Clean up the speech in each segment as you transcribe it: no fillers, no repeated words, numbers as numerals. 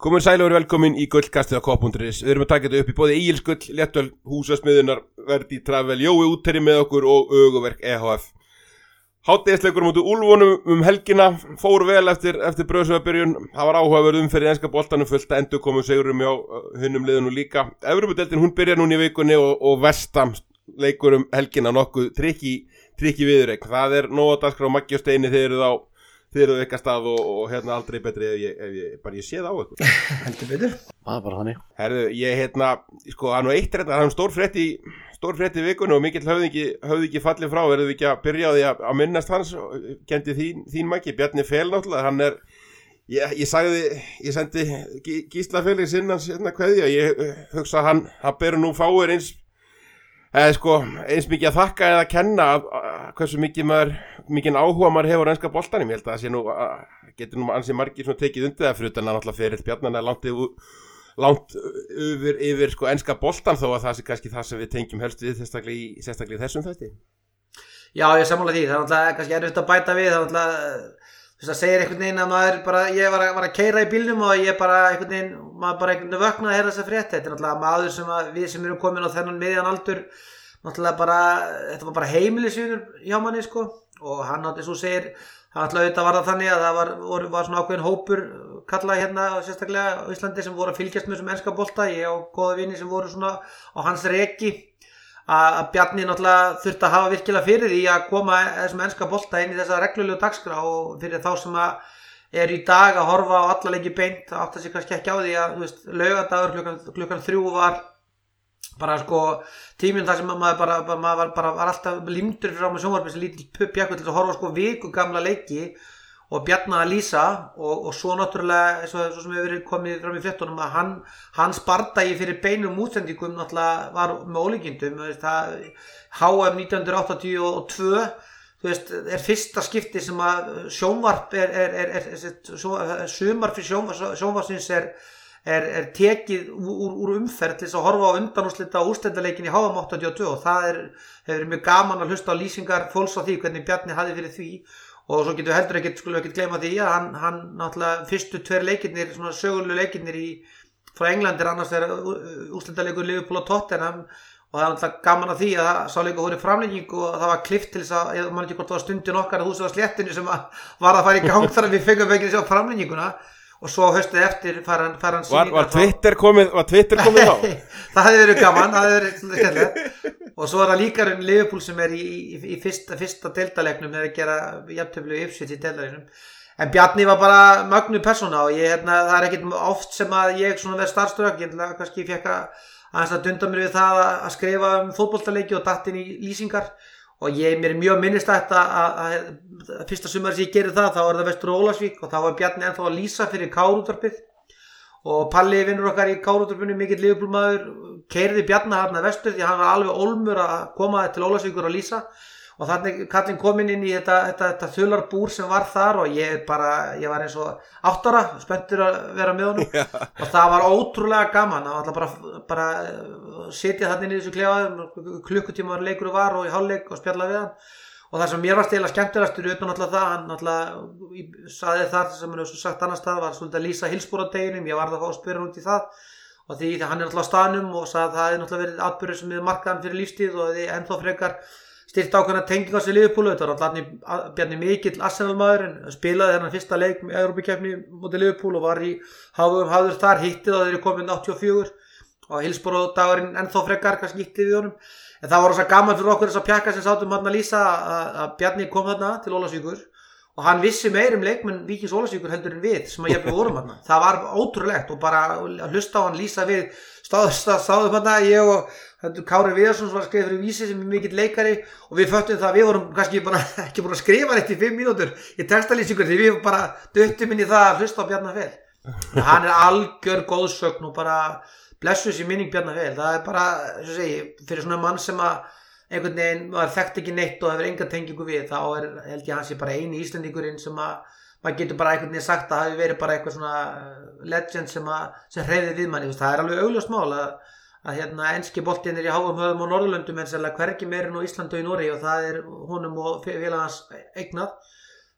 Komin sæl og velkomin í gullkastið á K.is. Við erum að taka þetta upp í bóði Egilsgull, Léttöl, Húsasmiðjunar, Verdi Travel, Jói Útherji með okkur og Öguverk EHF. Hádegisleikur mútu Úlfunum helgina, fór vel eftir bröðsögabyrjun. Það var áhugaverð umferð í enska boltanum, fullt að endur komu sigurum hjá hinnum liðunum líka. Evrópudeildin hún byrjar núna í vikunni og Vestam leikur helgina nokkuð trikki viðureik. Það nóg að dagskrá Maggi og Steini þeir eru eitthvað stað og hérna aldrei betri ef ég sé það á eitthvað. Heldur betur. Það bara þannig. Herðu, ég það eitt þetta, það stór frétt í vikunni og mikill höfðingi fallið frá, verðum við ekki að byrja á því að minnast hans, kendi þín Maggi, Bjarni Fel náttúrulega, hann ég sendi Gísla Felix innans kveðja, ég hugsa hann ber nú fáir eins mikið að þakka eða að kenna hversu mikið áhuga maður hefur á enska boltanum. Ég held að það sé nú getur nú ansi margir svona tekið undir það fyrir utan að náttúrulega ferill Bjarnanna langt yfir enska boltan, þó að það sé kannski það sem við tengjum helst við sérstaklega í þessum þætti. Já, ég sammála því. Það er náttúrulega kannski erfitt að bæta við. Það er náttúrulega það segir einhvern veginn að maður bara, ég var að keyra í bílnum og ég bara maður bara einhvern veginn vöknaði að heyra þessa frétt. Þetta er náttúrulega maður við sem erum komin á þennan miðjan aldur, náttúrulega bara, þetta var bara heimilisvinur hjá manni og hann átti svo segir, það náttúrulega auðvitað var það þannig að það var svona ákveðin hópur kalla hérna sérstaklega á Íslandi sem voru að fylgjast með þessum enska bolta. Ég á góða vini sem voru svona á hans reki að Bjarni náttúrulega þurfti að hafa virkilega fyrir því að koma þessum enska bolta inn í þessa reglulegu dagskrá og fyrir þá sem að í dag að horfa á alla leiki beint átta sig kannski ekki á því að laugardagur klukkan 3 var bara tíminn þar sem maður var alltaf límdur frá með sjónvarpi sem lítill pjakkur til að horfa viku gamla leiki og Bjarni að lýsa og svo náttúrulega svo sem hefur verið komið fram í fréttunum að hans bardagi fyrir beinum útsendingum náttúrulega var með ólíkindum. HM 1982 fyrsta skipti sem að sjónvarp sumar fyrir sjónvarpsins er tekið úr umferð til þess að horfa á undanúrslita úrslitaleikin í HM 82 og það hefur verið mjög gaman að hlusta á lýsingar fólks á því hvernig Bjarni hafði fyrir því. Og svo getum við skulum ekki gleyma því að hann náttúrulega fyrstu 2 leikirnir, svona sögulegu leikirnir frá Englandi annars úrslitaleikur Liverpool og Tottenham og það er náttúrulega gaman að því að sá leikur voru framlenging og það var klippt til þess að, ég man ekki hvort það var stundin okkar að húsið á Sléttinu sem var að fara í gang þar að við fengum ekki að sjá framlenginguna og svo haustið eftir fær hann sýningar. Var Twitter komið þá? Það hefði verið gaman, það hefði verið skemmtilegt. Og svo það líka Liverpool sem í fyrsta deildaleiknum er að gera jafntefli og Ipswich í deildaleiknum. En Bjarni var bara mögnuð persóna og það er ekkert oft sem að ég verð starstruck. Ég kannski fekk aðeins að dunda mér við það að skrifa fótboltaleiki og datt inn í lýsingar. Og mér er mjög minnistætt að fyrsta sumar sem ég gerði það, þá var það Vestur Ólafsvík og þá var Bjarni ennþá að lýsa fyrir KR-útvarpið. Og Palli vinnur okkar í KR-útvarpinu, mikill Liverpool-maður, keyrði Bjarni þarna vestur því hann var alveg ólmur að koma til Ólafsvíkur að lýsa. Og þannig kallinn kominn inn í þetta þularbúr sem var þar og ég var eins og 8 ára, spenntur að vera með honum. Og það var ótrúlega gaman, það var alltaf bara sitja þarna inn í þessu klefa, klukkutíma leikur var og í hálfleik og spjalla við hann. Og það sem mér var stila skemmtilegastur utan náttúrulega það, hann náttúrulega saði það sem hann hefur sagt annars það, var svolítið að lýsa Hillsborough-deginum, ég varð að fá að spyrja út í það. Og því hann er náttúrulega á staðnum og sagði að það hefði náttúrulega verið atburður sem hefði markað hann fyrir lífstíð og hefði ennþá frekar styrkt ákveðna tengingu á sig Liverpool. Þetta var alltaf Bjarni mikill Arsenal-maður en spilaði þennan fyrsta leik með Evrópukeppni móti Liverpool og var í hafður þar, hitti þá þeir eru komin 84 og Hillsborough-dagurinn ennþá frekar kannski hitti við honum. En það var rosa gaman fyrir okkur þess að pjakka sem sátum hann að lýsa að Bjarni kom þarna til Ólafsvíkur og hann vissi meir leikmenn Víkings Ólafsvíkur heldur en við sem að jafnvel vorum þarna. Það var ótrúlegt og bara að hlusta á hann lýsa við stáðum þarna, ég og Kári Viðarsson sem var að skrifa fyrir Vísi sem er mikill leikari og við föttum það að við vorum kannski bara ekki búin að skrifa neitt í 5 mínútur í textalýsingur því við bara duttum inn í það að hlusta á Bjarna Fel. Hann er algjör góðsögn og bara blessus í minning Bjarna Fel. Það er bara, eins og segi, fyrir svona mann sem að einhvern veginn maður þekkt ekki neitt og hefur enga tengingu við, þá held ég hann sé bara eini Íslendingurinn sem að maður getur bara einhvern veginn sagt að hafi verið bara eitthvað svona legend sem hreyfði við manni. Það er alveg augljóst mál að enski boltinn í háum höfum á Norðurlöndum en sérlega hvergi meira en á Íslandi og í Noregi og það er honum og félagans eignað.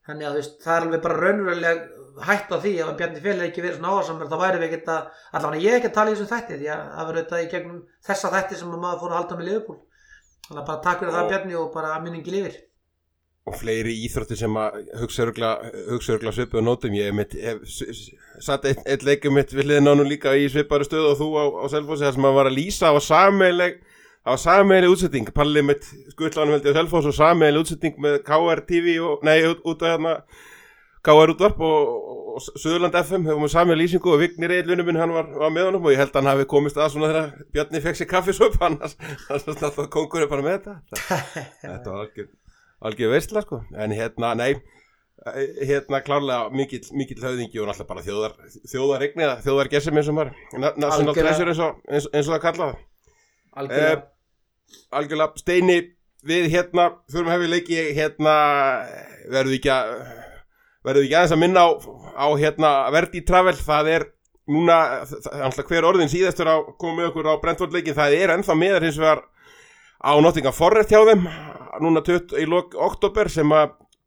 þannig að það alveg bara raunveruleg hætt á því ef að Bjarni Fel ekki verið svona áhersamur þá væri við ekki allavega ég ekki að tala í þessum þætti því að það verður auðvitað í gegnum þessa þætti sem maður fór að halda með Liverpool þannig að bara takk fyrir það Bjarni og bara minningi lifir og fleiri íþróttir sem að hugsa örgla svipuðu nótum ég satt eitt leikum mitt við hliðina á nú líka í sviparu stöðu og þú á Selfossi þar sem maður var að lýsa á sameiginleg útsetting Palli mitt skutlanum held ég á Selfoss og sameiginleg útsetting með KR TV út af KR útvarp og Suðurland FM hefum við samið lýsingu og Vignir Eilunum minn hann var með honum og ég held að hann hafi komist að svona þegar Bjarni fekk sér kaffisöp hann alltaf kóngur bara með þetta var algjör veistla sko en klárlega mikill höfðingi og alltaf bara þjóðaregni eða þjóðargersemi eins og maður national treasure eins og það kallaði algjörlega Steini við förum hefði leiki verður ekki aðeins að minna á Verdi Travel það núna alltaf hver orðin síðastur að koma með okkur á Brentford leikin það ennþá miðar hins vegar á Nottingham Forest hjá þeim núna í lok október sem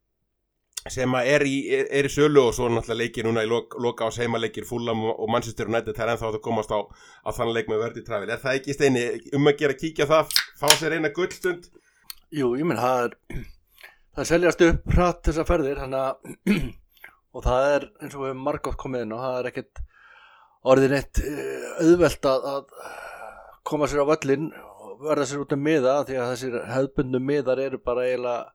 er í sölu og svo náttúrulega leikir núna í loka ás heimaleikir Fulham og Manchester United það ennþá að komast á þann leik með Verdi Travel það ekki Steini að gera kíkja það fá sér eina gullstund Jú, ég menn það seljast upp hratt þessar ferðir og það eins og við margótt komið inn og það ekkert orðin eitt auðvelt að koma sér á völlinn og verða sér út miða því að þessir hefðbundnu miðar eru bara eiginlega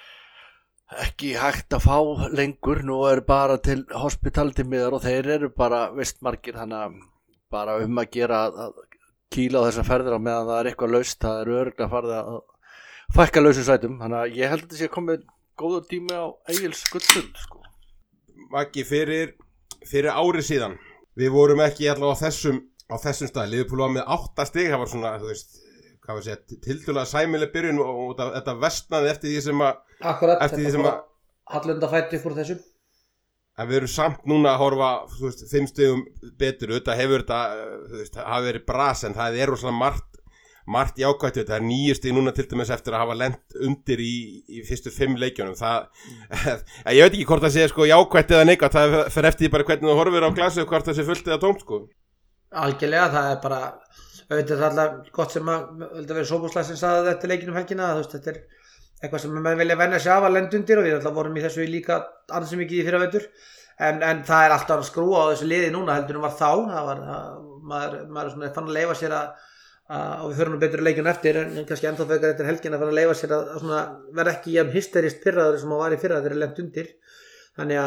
ekki hægt að fá lengur nú bara til hospitality miðar og þeir eru bara vistmargir þannig að bara að gera að kýla á þessar ferðir á meðan það eitthvað laust það örugglega farið að fækka lausum sætum, þannig að ég held að þetta sé komið góður tími á Egils gullstund sko. Maggi fyrir ári síðan við vorum ekki allavega á þessum stað Liverpool var með 8 stig það var svona, þú veist, hvað var að segja tiltölulega sæmileg byrjun og þetta vestnaði eftir því sem að Akkurat, þetta hallunda fætti fór þessum en við erum samt núna að horfa, þú veist, 5 stigum betur, þetta hefur hafi verið bras en það svona margt jákvætt þetta 9 stig núna til dæmis eftir að hafa lent undir í fyrstu 5 leikjunum ég veit ekki hvort það sé sko jákvætt eða neikvætt það fer eftir bara hvernig þú horfir á glasu hvort það sé fullt eða tómt sko algjörlega það bara auðvitað það alltaf gott sem að vera Sóbúslæs sem sagði þetta leikinum helgina þetta eitthvað sem menn vilja venja sig af að lenda undir og við alltaf vorum í þessu líka annars sem ekki í fyrravetur en það alltaf að skrúa á þessu liði núna heldur var þá það var maður svona fann að leyfa sér og við höfum betur leikjun eftir en kannski ennþá fekar eftir helgin að fara að leyfa sér að vera ekki jafn hysterist fyrraður sem að var í fyrra þegar lent undir þannig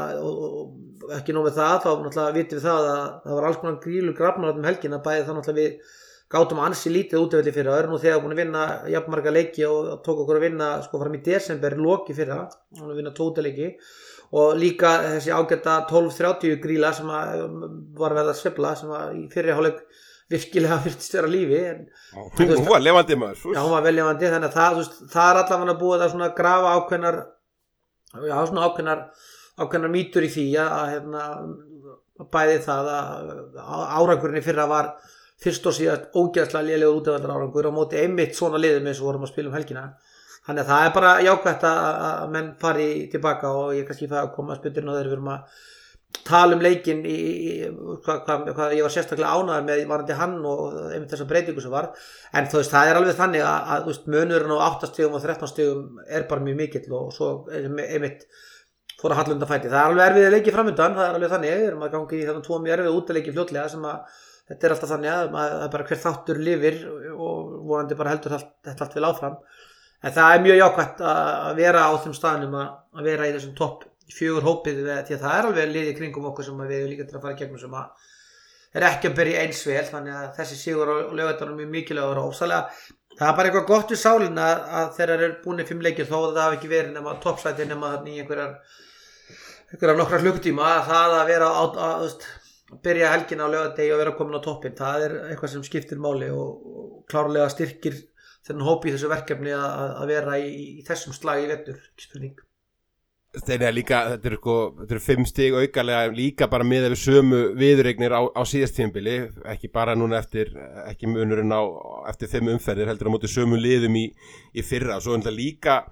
að ekki nóg með það þá náttúrulega vitum við það að það var alls konar grílu grafnar helgin að bæði það náttúrulega við gátum ansi lítið útivelli fyrra og erum nú þegar búin að vinna jafn marga leiki og tók okkur að vinna sko fram í desember loki fyrra og vinna 2 leiki og líka þessi ágæta 12-30 gríla sem var verið að sveifla sem í fyrri hálfleik virkilega virtist vera lífi hún var levandi maður já, hún var vel levandi þannig að það allavega búið að svona grafa ákveðnar mýtur í því að bæði það að árangurinn í fyrra var fyrst og síðast ógeðslega lélegur útivallar árangur á móti einmitt svona liðum eins og vorum að spila helgina þannig að það bara jákvætt að menn fari tilbaka og ég kannski það að koma að spyturinn og þeir verum að tala leikinn hvað ég var sérstaklega ánægður með varandi hann og einmitt þessa breytingu sem var en þú veist það alveg þannig að munurinn á 8 stigum og 13 stigum bara mjög mikill og svo einmitt fór að halla undan fæti það alveg erfið leiki framundan það alveg þannig við erum að gangi í þannig 2 mjög erfið útileiki fljótlega sem að þetta alltaf þannig að bara hver þáttur lifir og vonandi bara heldur þetta allt vel áfram en það mjög jákvætt að vera á þeim staðnum að vera í þessum topp 4 hópið því að það alveg liði kringum okkur sem við líka til að fara gegnum sem að ekki að byrja eins vel þannig að þessi sigur á Laugardalnum mjög mikilvægur og ósalega það bara eitthvað gott við sálina að þegar þeir eru búin í 5 leikir þó að það hafi ekki verið nema toppsæti nema þarna í einhverjar nokkra klukkutíma það að vera að byrja helgina á laugardegi og vera komin á toppinn það eitthvað sem skiptir máli og klárlega styrkir þennan hópi í þessu verkefni að vera í þessum slag í vetur ekki spurning Þeir líka, þetta eru 5 stig aukalega líka bara miðað við sömu viðureignir á síðast tímabili ekki bara núna ekki munurinn eftir 5 umferðir heldur á móti sömu liðum í fyrra og svo líka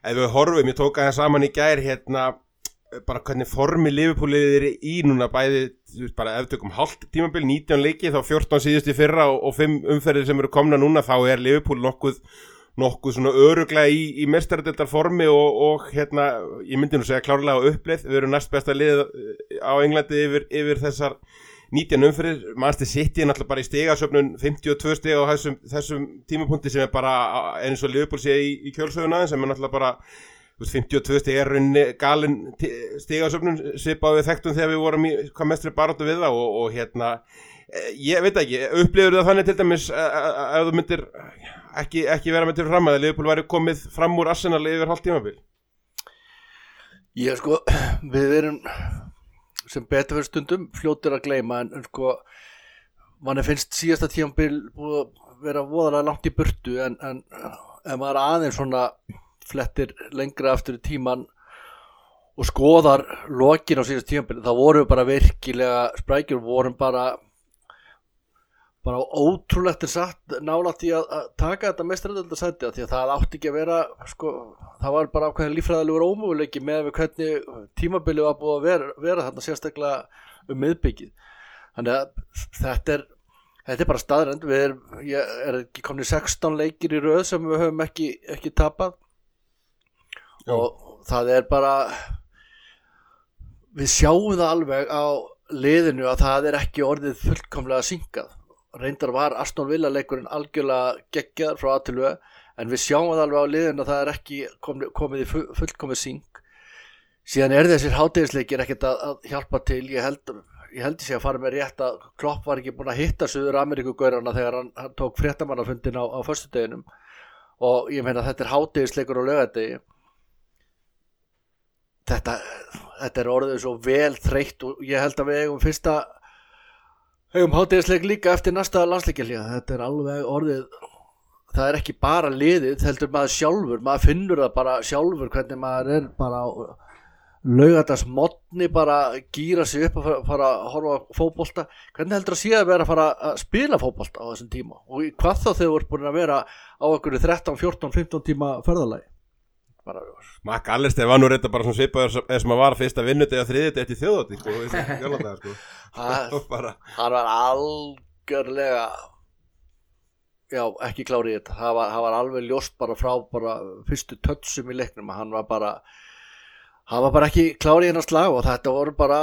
ef við horfum, ég tók aðeins saman í gær hérna, bara hvernig formi Liverpoolið í núna bæði, bara ef tökum hálft tímabil, 19 leiki, þá 14 síðust í fyrra og 5 umferðir sem eru komna núna, þá Liverpool nokkuð svona öruglega í meistaradeildar formi og hérna, ég myndi nú segja klárlega á uppleið, við erum næst besta lið á Englandi yfir þessar 19 umferðir, Manchester City náttúrulega bara í stigasöfnun 52 stig á þessum tímapunkti sem bara eins og Liverpool sé í kjölsöguna sem náttúrulega bara 52 stig rauninni galin stigasöfnun svipað við þekktum þegar við vorum í hvað mestri baráttu við það og hérna, ég veit ekki, upplifur það þannig til dæmis ef þú myndir ekki vera með til fram að Liverpool væri komið fram úr Arsenal yfir hálft tímabil? Ég sko, við erum sem betur fyrir stundum fljótir að gleyma en sko, manni finnst síðasta tímabil búið að vera voðalega langt í burtu en ef maður aðeins svona flettir lengra aftur í tíman og skoðar lokin á síðasta tímabil, þá vorum við bara virkilega sprækjur, vorum bara ótrúlegt satt nálægt í að taka þetta meistaradeildarsæti því að það átti ekki að vera sko, það var bara ákveðin líffræðilegur ómöguleiki með við hvernig tímabilið var búið að vera þarna sérstaklega miðbyggið. Þannig að þetta er bara staðrend, er ekki komin 16 leikir í röð sem við höfum ekki tapað. Já. Og það er bara, við sjáum það alveg á liðinu að það er ekki orðið fullkomlega syngað. Reyndar var Aston Villa leikurinn algjörlega geggjaður frá A til Ö en við sjáum það alveg á liðinu að það er ekki komið í fullkomið syng. Síðan þessir hádegisleikir ekkert að hjálpa til. Ég held sé að fara með rétt að Klopp var ekki búinn að hitta Suður Ameríkugaurana þegar hann tók fréttamannafundinn á föstudeginum og ég meina þetta er hádegisleikur á laugardegi. Þetta er orðið svo vel þreytt og ég held að við eigum hádegisleik líka eftir næsta landsleikjahlé. Þetta er alveg orðið, það er ekki bara liðið, heldur maður sjálfur, maður finnur það bara sjálfur hvernig maður er bara á laugardagsmorgni bara gíra sig upp að fara að horfa á fótbolta. Hvernig heldur það sé að vera að fara að spila fótbolta á þessum tíma og hvað þá þegar þú ert búin að vera á einhverju 13, 14, 15 tíma ferðalagi? McAllister var nú reynda bara svona svipaður eða sem að var fyrsta vinnudegi og þriðjudegi eftir þjóðhátíð sko. Hann var algjörlega ekki klár í þetta. Það var alveg ljóst bara frá fyrstu touchum í leiknum að hann var bara ekki klár í hennar slag og þetta voru bara,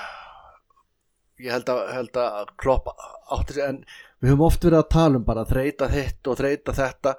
ég held að Klopp átti sig, en við höfum oft verið að tala um bara þreyta hitt og þreyta þetta.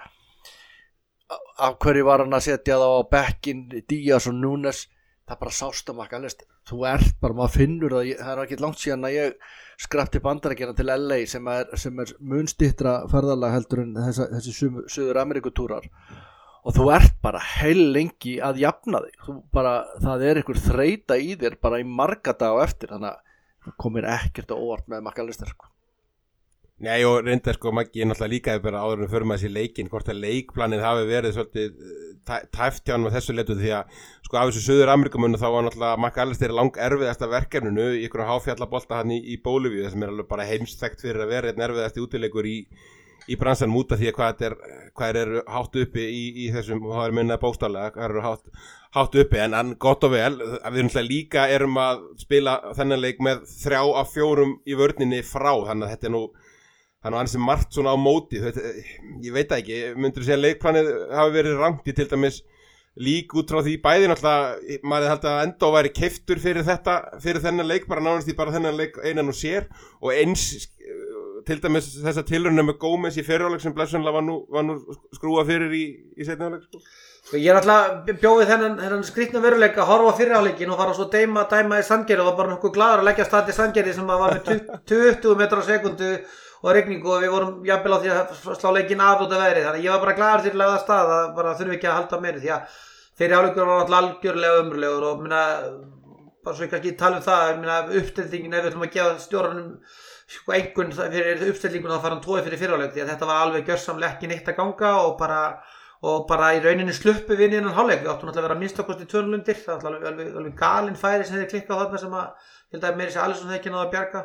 Af hverju var hann að setja þá á bekkinn Díaz og Núnes, það bara sást að McAllister, þú ert bara, maður finnur það er ekki langt síðan að ég skrapti Bandaríkjana til LA sem er mun styttra ferðalag heldur en þessi Suður Ameríkutúrar og þú ert bara heil lengi að jafna þig, það er einhver þreyta í þér bara í marga daga á eftir, þannig að það komir ekkert á óvart með McAllister sko. Nei og reyndar sko Maggi er náttúrulega líka bara áður en við förum að þessi leikinn hvort að leikplanið hafi verið svolítið tæft hjá hann með þessu letu því að sko af þessu Suður Ameríkumunum þá var náttúrulega McAllister lang erfiðasta verkefninu í ykkur háfjallabolta hann í Bólivíu sem er alveg bara heimsþekkt fyrir að vera einn erfiðasti útileikur í bransanum út af því að hvað eru hátt uppi í þessum, það er minnaði bókstaflega, hvað eru hátt uppi en gott og vel, við náttúrulega líka erum að spila þennan leik með 3 af 4 í vörninni frá, þannig að þetta er nú ansi margt svona á móti, ég veit ekki, myndur þú segja að leikplanið hafi verið rangt í til dæmis lík út frá því bæði náttúrulega, maður held að enda og væri keiftur fyrir þennan leik, bara nánast í bara þennan leik einan og sér og eins til dæmis þessa tilraunir með Gómez í fyrirháleik sem blessunlega var nú skrúa fyrir í seinni hálfleik sko. Ég er alltaf bjóðið þennan skrýtna veruleika að horfa á fyrirháleikin og fara svo dæma í Sandgerði og var bara nokkuð glaður að leggja stað til Sandgerði sem var með 20 metrar á sekundu og regningu og við vorum jafnvel á því að slá leikinn af út af veðrið, þannig ég var bara glaður til að laga stað að bara þurfum ekki að halda meiri því að fyrirháleikur var náttúrulega algjörlega ömurlegur og bara svo ég kannski tala um það, uppstillingin ef við ætlum að gefa stjóranum einhvern fyrir uppstillinguna þá fara hann 2 fyrir fyrirháleik því að þetta var alveg gjörsamlega ekki neitt að ganga og bara í rauninni sluppu við innan hálfleik, við áttum náttúrulega að vera minnstakosti 2-0 undir, það var alveg galinn færi sem þeir klikkað þarna sem að ég held að meiri sér Alisson hefði ekki náðu að bjarga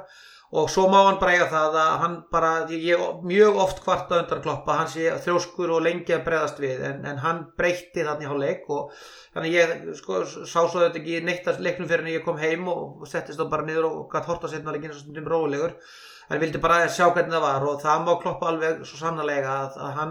og svo má hann bara eiga það að hann bara, ég mjög oft kvarta undan Kloppa, hann sé þrjóskur og lengi að bregðast við, en hann breytti þarna í hálfleik og þannig ég sko, sá svo þetta ekki neitt að leiknum fyrir en ég kom heim og settist þá bara niður og gat hort á seinna leikinn svo stundum rólegur, en vildi bara sjá hvernig það var og það má Kloppa alveg svo sannarlega að hann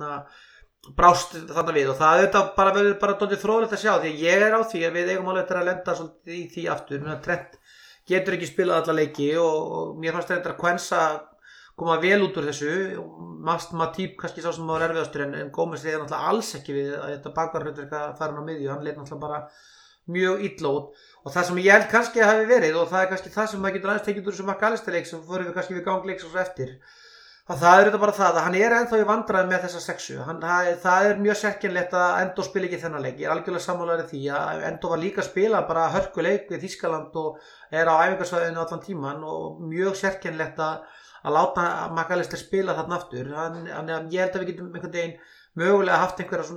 brást þarna við og það auðvitað bara verður bara dálítið fróðlegt að sjá því að ég á því að við eigum alveg að lenda svolítið í því aftur, Trent getur ekki spilað alla leiki og mér fannst þetta að Quensa koma vel út úr þessu, Matip kannski sá sem var erfiðastur en Gómez reyði náttúrulega alls ekki við að þetta bakvarhlutverk að fara hann á miðju, hann leit náttúrulega bara mjög illa út og það sem ég held kannski að hafi verið og það kannski það sem maður getur aðeins tekið úr þessu McAllister-leik sem fórum við kannski við gangleik svo eftir að það þetta bara það að hann ennþá í vandræðum með þessa sexu, það mjög sérkennilegt að Endo spila ekki þennan leik, ég algjörlega sammálaður því að Endo var líka að spila bara hörkuleik við Þýskaland og á æfingarsvæðinu allan tíman og mjög sérkennilegt að láta McAllister spila þarna aftur, ég held að við getum einhvern veginn mögulega haft einhverja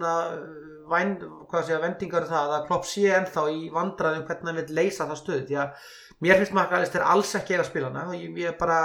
svona vendingar það að Klopp sé ennþá í vandræðum hvernig hann vil leysa það stöð, því að mér finnst McAllister alls ekki að spila hana og ég bara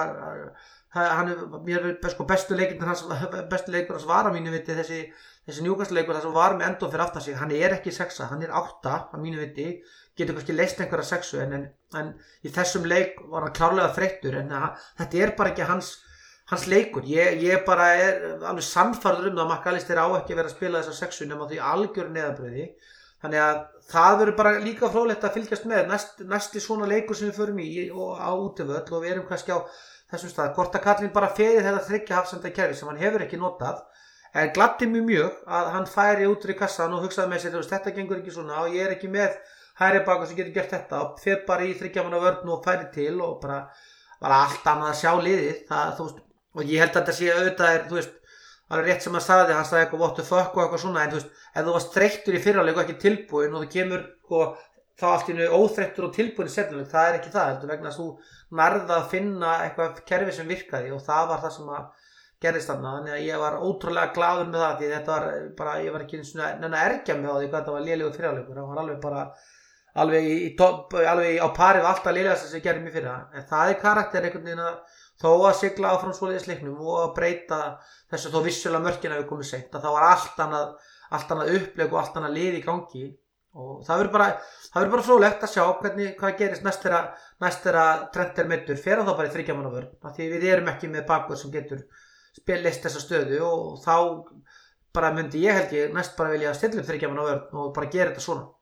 mér sko bestu leikur hans var að mínu viti þessi Newcastle-leikur þar sem var með Endo fyrir aftan sig, hann ekki 6, hann 8 að mínu viti, getur kannski leyst einhverja 6 en í þessum leik var hann klárlega þreyttur en þetta bara ekki hans leikur, ég bara alveg sannfærður það að McAllister á ekki verið að spila þessa 6 nema því algjör neðabrauði, þannig að það verður bara líka fróðlegt að fylgjast með næsti svona leikur sem við förum í og á útivöll og við erum kannski á þessum stað, hvort að kallinn bara feði þetta 3 hafsenda kerfi sem hann hefur ekki notað en gladdi mjög að hann færi út í kassan og hugsaði með sér þetta gengur ekki svona og ég ekki með hægri bakur sem getur gert þetta og fer bara í 3 manna vörn og færi til og bara allt annað að sjá liðið og ég held að þetta sé auðvitað alveg rétt sem hann sagði eitthvað what the fuck og eitthvað svona en ef þú varst þreyttur í fyrraleg og ekki tilbúin og þú kemur þá allt í einu óþreyttur og tilbúin í setnileg, það ekki það heldur vegna að þú nærða að finna eitthvað kerfi sem virkaði og það var það sem að gerðist þarna, þannig að ég var ótrúlega glaður með það því þetta var bara, ég var ekki svona að ergja mig á því hvað þetta var lélegur fyrirleikur, það var alveg bara alveg á pari við alltaf lélegast sem ég gerði mér fyrra, en það karakter einhvern veginn að þó að sigla áfram svoleiðis leiknum og að breyta þessu þó vissulega mörkin að við komum seint, að það var allt annað upplegg og allt annað lið í gangi og það verður bara fróðlegt að sjá hvað gerist næst þegar Trent meiddur, fer hann þá bara í 3 manna vörn af því við erum ekki með bakvörð sem getur leyst þessa stöðu og þá bara myndi ég held ég næst bara vilja stilla upp 3 manna vörn og bara gera þetta svona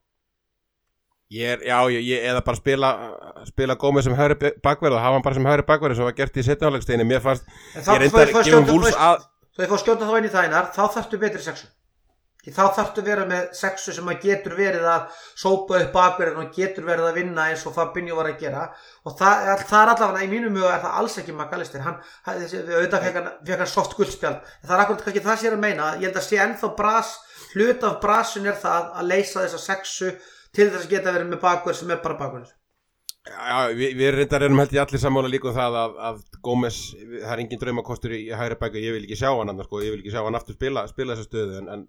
ég eða bara spila Gómez sem hægri bakverð og hafa hann bara sem hægri bakverð sem var gert í seinni hálfleikstíðinni mér fannst ég reyndar gefum Wolves að svo ég fór skjóta þá inn í það þá þarftu betri sexu þá þarftu vera með sexu sem að getur verið að sópa upp bakverðin og getur verið að vinna eins og Fabinho var að gera og það allavega í mínum huga það alls ekki McAllister auðvitað fekk hann soft guldspjald það akkurat kannski það sér að meina ég held að sé ennþá hlut af brasun það að leysa þessa sexu til þess að geta verið með bakverð sem bara bakverð Já, við reyndar erum held ég allir sammála líka það að Gómez, það engin draumakostur í hægri bakverð, ég vil ekki sjá hann annars ég vil ekki sjá hann aftur spila þessa stöðu en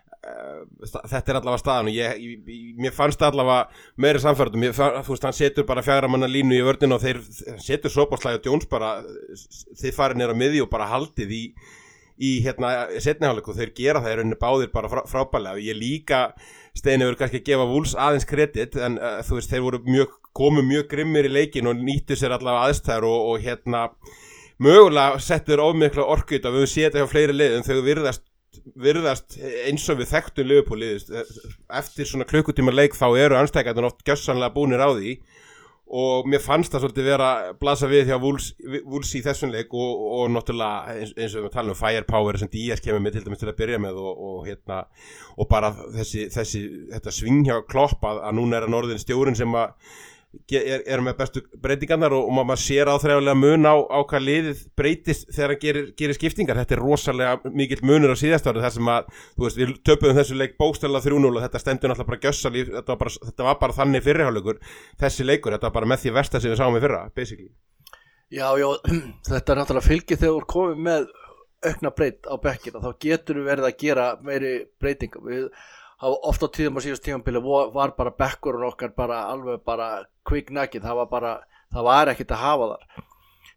þetta allavega staðan og mér fannst allavega meiri samfærtum hann setur bara 4 manna línu í vörninu og þeir setur Szoboszlai og Jones bara þið farið niður á miðju og bara haldið í seinni hálfleik og þeir gera það rauninni báðir bara frábærlega ég líka Steini verður kannski að gefa Wolves aðeins kredit en þeir voru komu mjög grimmir í leikin og nýttu sér allavega aðstæður og mögulega settur ofmikla orku við höfum séð þetta hjá fleiri liðum þau virðast eins og við þekktum Liverpool eftir svona klukkutíma leik þá eru andstæðingarnir oft gjörsamlega búnir á því og mér fannst það svolítið vera blasa við hjá Wolves í þessum leik og náttúrulega eins og við talum firepower sem Díaz kemur með til dæmis til að byrja með og bara þetta sving hjá Klopp að núna hann orðinn stjórinn sem að er með bestu breytingarnar og maður sér áþreifanlega mun á hvað liðið breytist þegar hann gerir skiptingar þetta rosalega mikill munur á síðast árið þar sem að við töpuðum þessu leik bókstaflega 3-0 og þetta stendur náttúrulega bara gjössal þetta var bara þannig fyrrihálfleikur þessi leikur, þetta var bara með því versta sem við sáum í fyrra basically. Já, þetta náttúrulega fylgir þegar við komum með aukna breytt á bekkina þá getur við verið að gera meiri breytingar við oft á tíðum á síðast tímabili var bara bekkurinn okkar bara alveg bara quick naked það var ekkert að hafa þar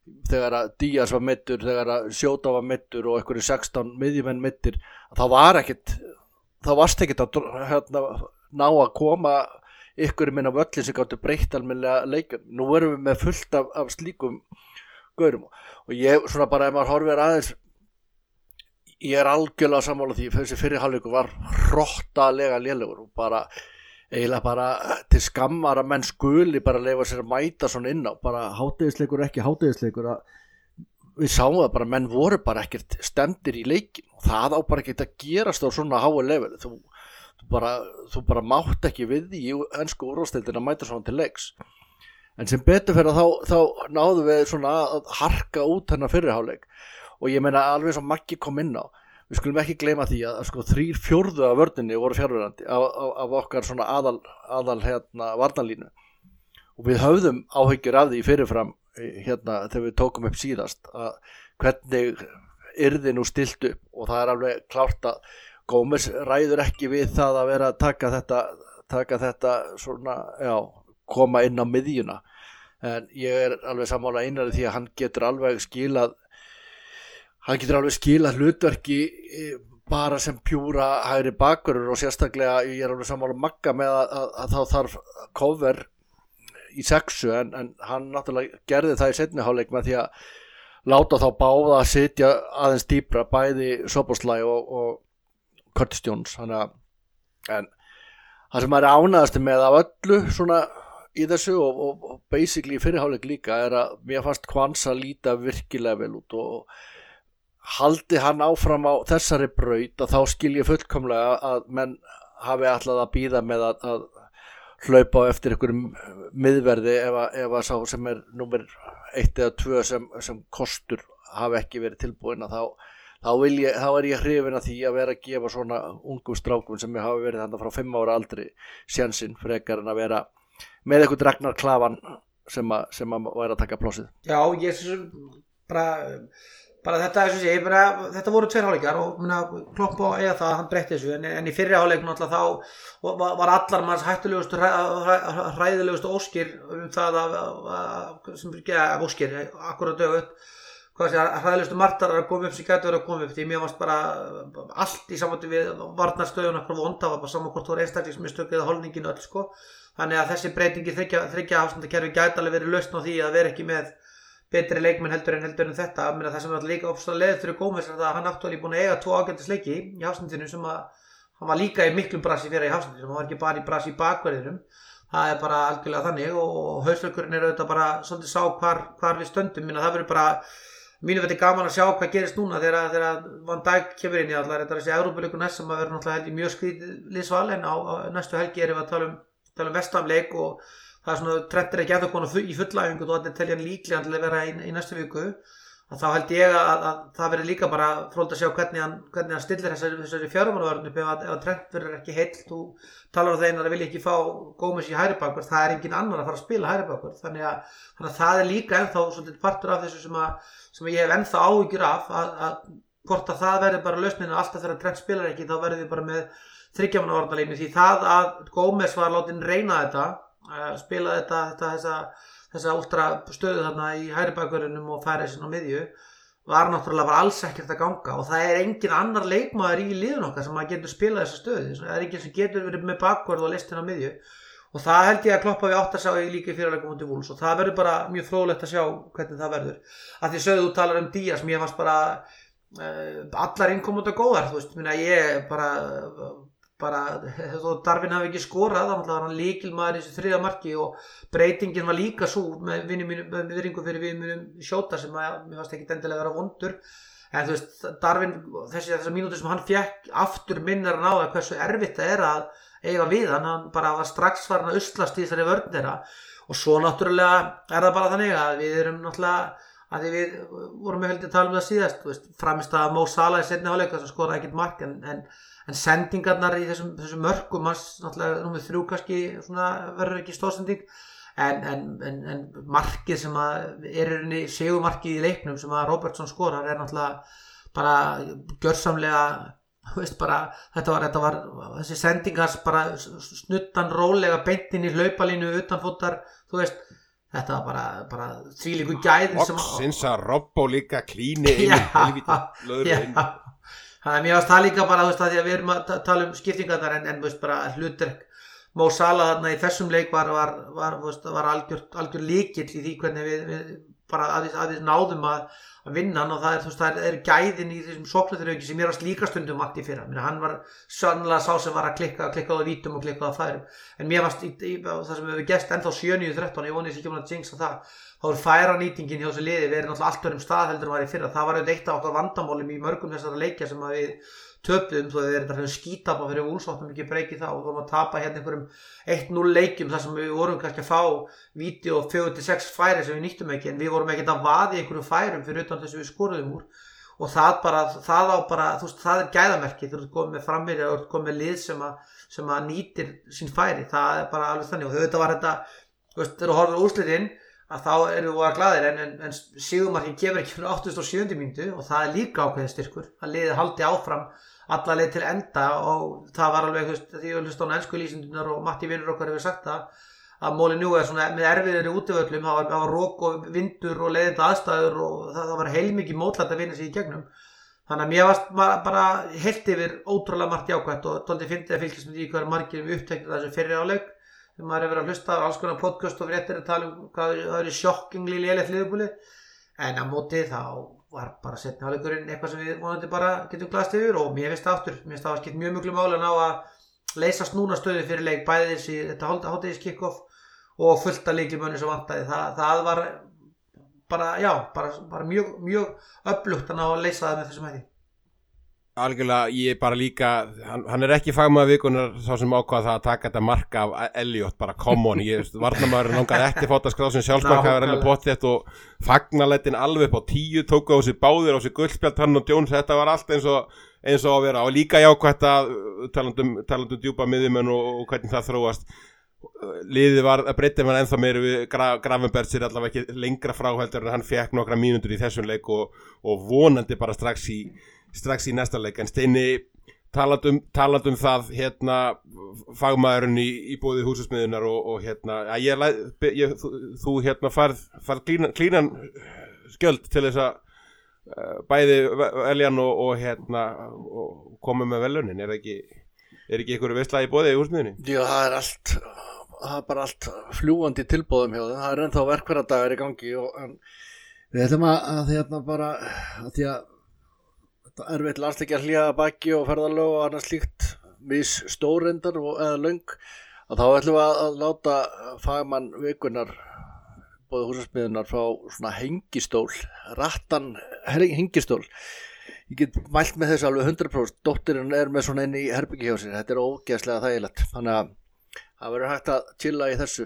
þegar að Díaz var meiddur, þegar að Sjóta var meiddur og einhverju 16 miðjumenn meiddir, þá varst ekkert að ná að koma ykkur minna völlin sem gáttu breytt almennilega leikjum. Nú erum við með fullt af slíkum gaurum og ég svona bara ef maður horfir aðeins, ég algjörlega sammála því, þessi fyrri hálfleikur var hrottalega lélegur og eiginlega bara til skammar að menn skuli bara leyfa sér að mæta svona inn á, bara hádegisleikur ekki hádegisleikur, að við sáum það bara, menn voru bara ekkert stemdir í leikin og það á bara ekkert að gerast á svona háu level, þú bara mátt ekki við því í ensku úrvalsdeildinni að mæta svona til leiks. En sem betur fyrir þá náðum við svona að harka út hennar fyrri hálfleik og ég meina alveg sem Maggi kom inn á, við skulum ekki gleyma því að sko 3/4 af vörninni voru fjarverandi af okkar svona aðal varnarlínu og við höfðum áhyggjur af því fyrirfram þegar við tókum upp síðast að hvernig yrði nú stilt upp og það alveg klárt að Gómez ræður ekki við það að vera að taka þetta svona, koma inn á miðjuna, en ég alveg sammála Einari því að hann getur alveg skilað hlutverki bara sem pjúra hægri bakvörður og sérstaklega ég alveg sammála Magga með að þá þarf cover í 6 en hann náttúrulega gerði það í seinni hálfleik með því að láta þá báða að sitja aðeins dýpra, bæði Szoboszlai og Curtis Jones, en það sem maður ánægðast með af öllu svona í þessu og basically fyrir hálfleik líka að mér fannst Kwanza líta virkilega vel út og haldi hann áfram á þessari braut að þá skil ég fullkomlega að menn hafi ætlað að bíða með að hlaupa á eftir einhverjum miðverði ef að sá sem númer 1 eða 2 sem kostur hafi ekki verið tilbúin að þá er ég hrifinn af því að vera að gefa svona ungum strákum sem hafa verið þarna frá 5 ára aldri sénsinn frekar en að vera með eitthvað Ragnar Klavan sem að væri að taka plássið. Já, ég bara þetta þetta voru 2 hálfleikar og Klopp og eiga það að hann breytti þessu en í fyrri hálfleik náttúrulega þá var allar manns hættulegustu hræðilegustu óskir það að óskir akkurat dögut hræðilegustu martar að koma upp sem gæti verið að koma upp því mér varst bara allt í samvætti við varnarstöðun okkur vonda var bara saman hvort þú var einstaklingsmistök eða holningin öll sko þannig að þessi breytingi þriggja hafsndakerfi gæti alveg verið lausn á því að vera ekki með betri leikmenn heldur en þetta það sem var líka ofslega leið fyrir Gómez að hann átti búin að eiga 2 ágætis leiki í hafsendinu sem að hann var líka í miklum brasi fyrir í hafsendinu hann var ekki bara í brasi í bakverðinum það bara algjörlega þannig og hausleikurinn auðvitað bara svolítið sá hvar við stöndum það verður bara mínu veit gaman að sjá hvað gerist núna þegar Van Dijk kemur inn í allar þetta þessi Evrópuleikur næst sem að verður náttúrulega held í mjög skrítið liðsval en á næstu helgi erum við að tala um West Ham leik og það svona Trent ekki ennþá komin í fullæfingu og þetta telja hann líklega til að vera í næstu viku að þá held ég að það verður líka bara fróðilegt að sjá hvernig hann stillir þessari fjármannavörn upp ef Trent verður ekki heill þú talar á þeim að það vilja ekki fá Gómez í hægri bakvörð það engin annar að fara að spila hægri bakvörð þannig að það líka ennþá svolítið partur af þessu sem ég hef ennþá áhyggjur af að hvort að það verður bara lausnin alltaf þegar Trent spilar ekki þá verður við bara með 3 manna varnarlínu því það að Gómez var látin reyna þetta spila þessa últra stöðu þarna í hægri bakvörðunum og færa sinna á miðju var náttúrulega bara alls ekkert að ganga og það engin annar leikmaður í liðun okkar sem að getur spilað þessa stöðu það engin sem getur verið með bakvörð og listin á miðju og það held ég að Kloppa við átt að sjá í líka í fyrirleikum mútið Wolves og það verður bara mjög fróðlegt að sjá hvernig það verður að því sögðu þú talar Díaz mér fannst bara allar innkomandi góðar þú veist ég bara þó Darwin hafi ekki skorað þá var hann lykilmaður í þessu 3. marki og breytingin var líka svo með virðingu fyrir vinum Sjóta sem mér fannst ekki endilega vera vondur en þú veist Darwin þessar mínútur sem hann fekk aftur minnar hann á það hversu erfitt það að eiga við hann bara var strax farin að uslast í þessari vörn þeirra og svo náttúrulega það bara þannig að við erum náttúrulega að við vorum með að tala það síðast framist að Mo Salah í seinni hálfleik sem skoraði ekkert mark en sendingarnar í þessum mörkum náttúrulega númer 3 kannski verður ekki stórsending en markið sem er sigurmarkið í leiknum sem að Robertson skorar náttúrulega bara gjörsamlega þetta var þessi sendingar bara snuttan rólega beint inn í hlaupalínu utanfótar þetta var bara þvílíku gæðin Loksins að Robbo líka klíni inn helvíti löður inn. Þannig að mér varst það líka bara, þú veist, að því að við erum að tala skiptingarnar en þú veist, bara hlutverk Mo Salah þarna í þessum leik var algjör lykill í því hvernig við bara að við náðum að vinna hann og það þú veist, það er gæðin í þessum sóknarleiki sem mér varst líka stundum vant í fyrra. Hann var sannlega sá sem var að klikka á vítum og klikka á færum. En mér varst það sem við gerst ennþá 7-13, ég vonið sér ekki að jinxa það. Þá færa nýtingin hjá þessu liði verið náttúrulega allt öðrum stað heldur en var í fyrra. Það var eitt af okkar vandamálum í mörgum þessara leikja sem að við töpuðum, þó við erum skítapa fyrir Wolves ekki breyki það og vorum að tapa hérna einhverjum 1-0 leikjum þar sem við vorum kannski að fá víti og 4-6 færi sem við nýttum ekki, en við vorum ekkert að vaði einhverjum færum fyrir utan þess að við skoruðum úr og það þú veist, það er gæðamerki, þú ert komið með framherja og komið með lið sem að nýtir sín færi, það er bara alveg þannig og þetta var þetta, þú veist, þegar þú horfður úrslitin að þá erum við að glaðir en sigurmarkinn kemur ekki fyrir 87. mínútu og það er líka ákveðin styrkur að liðið haldi áfram alla leið til enda og það var alveg, þú veist, því að hlusta á ensku lýsindunar og Matti vinur okkar hefur sagt að Molineux er svona með erfiðri útivöllum, það var rók og vindur og leiðindi aðstæður og það var heilmikið mótlætt að vinna sig í gegnum. Þannig að mér varst bara heilt yfir ótrúlega margt jákvætt og tóldi fyndið að fylgjast með því hvað margir uppteknir þessu fyrri áleik. Þegar maður hefur verið að hlusta á alls konar podcast og fréttir að tala hvað það eru sjokkingli lélegt liðbúli en á móti þá var bara seinni hálfleikurinn eitthvað sem við vonandi bara getum glaðst yfir og mér finnst það skipt mjög miklu máli að ná að leysa snúna stöðu fyrir leik bæði þessi þetta hádegis kick-off og fullt af lykilmönnum sem vantaði það var bara mjög öflugt að ná að leysa það með þessum hætti. Algjörlega, ég bara líka, hann er ekki fagmaður vikunar sá sem ákvað það að taka þetta marka af Elliot, bara come on, varnarmaður langaði ekki fótt að skrá sem sjálfsmark, það var alveg pottþétt og fagnalætin alveg upp á 10, tóku á sig báðir, á sig gullspjald, hann og Jones, þetta var allt eins og að vera, og líka jákvætt að talandum djúpa miðjumenn og hvernig það þróast, liðið var að breyta hann ennþá meira við Gravenbergs er allavega ekki lengra fráheldur en hann fekk nokkra mínútur í þessum leik og vonandi bara strax í næsta leik, en Steini talandum það hérna fagmaðurinn í boði húsasmiðunar og hérna þú hérna farð klínan skjöld til þess að bæði veljan og hérna og koma með velunin, er ekki einhverju veisla í boði í húsasmiðunni? Já, það er bara allt fljúandi tilboðum hjá þeim, það er ennþá verkfæradagar í gangi en við ætlum að hérna bara að því að þetta er erfitt landsleikja hlýja baki og ferðalög og annars slíkt viss stórendar eða löng að þá ætlum við að láta fagmann vikunar bóði húsasmiðunar frá svona hengistól rattan hengistól ég get mælt með þessu alveg 100%. Dóttirinn er með svona inn í herbyggi hjá sér, þetta er ógeðslega þægilegt þannig að það verður hægt að chilla í þessu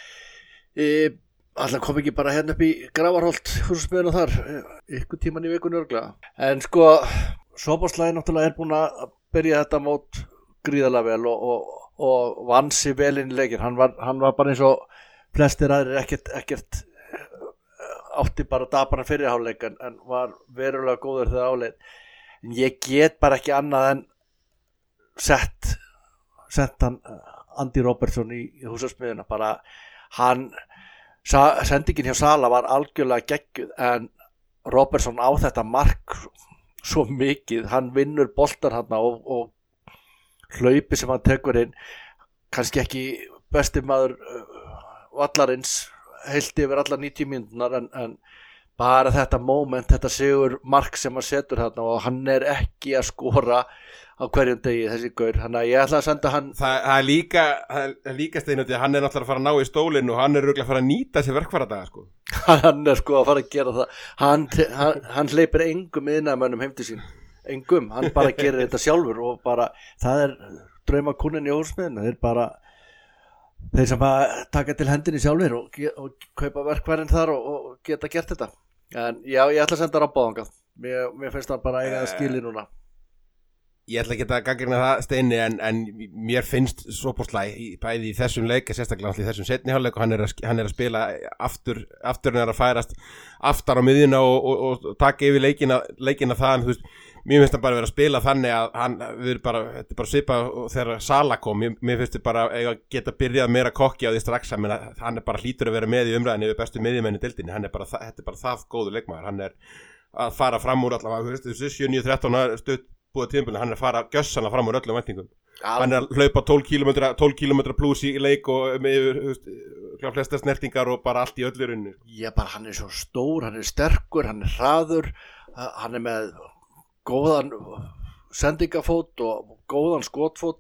Alltaf kom ekki bara hérna upp í Grafarholt húsasmiðuna þar, ykkur tíman í vikunni örglega. En sko, Szoboszlai náttúrulega er búin að byrja þetta mót gríðarlega vel og vann sig vel inn í leikinn. Hann var bara eins og flestir aðrir ekkert átti bara dabaran fyrir hálfleik en var verulega góður þegar áleið. En ég get bara ekki annað en sett hann Andy Robertson í húsasmiðuna. Bara sendingin hjá Salah var algjörlega geggjuð en Robertson á þetta mark svo mikið, hann vinnur boltan hann og hlaupi sem hann tekur inn, kannski ekki besti maður vallarins heilt yfir allar 90 mínúturnar en bara þetta moment, þetta sigur mark sem hann setur hann og hann er ekki að skora á hverjum degi þessi gaur, þannig að ég ætla að senda hann. Það er líka steinandi að hann er náttúrulega að fara að ná í stólinn og hann er örugglega að fara að nýta sér verkfæradaga sko. Hann er sko að fara að gera það, hann hleypir engum iðnaðarmönnum heim til sín, engum, hann bara gerir þetta sjálfur og bara, það er draumakunnin í húsmiðinu, þeir sem bara taka til hendinni sjálfur og kaupa verkfærin þar og geta gert þetta. En já, ég ætla að senda Robbo þangað, mér finnst hann bara eiga að skili núna. Ég ætla ekki að gagnrýna það Steini en mér finnst Szoboszlai bæði í þessum leik sérstaklega í þessum seinni hálfleik og hann er að spila aftur hann er að færast aftar á miðjuna og taka yfir leikina það mér finnst hann bara vera að spila þannig að þetta er bara svipað þegar Sala kom mér finnst þetta bara að geta byrjað meira kokki á því strax hann er bara hlýtur að vera með í umræðinni yfir bestu miðjumenn í deildinni þetta er bara það góður leikmaður hann er að fara fram úr allavega 7-9-13 stutt búið tíðanbúinu, hann er að fara gjössanlega fram úr öllum væntingum. Hann er að hlaupa 12 km pluss í leik og með flesta snertingar og bara allt í öllu runni. Hann er svo stór, hann er sterkur, hann er hraður, hann er með góðan sendingafót og góðan skotfót.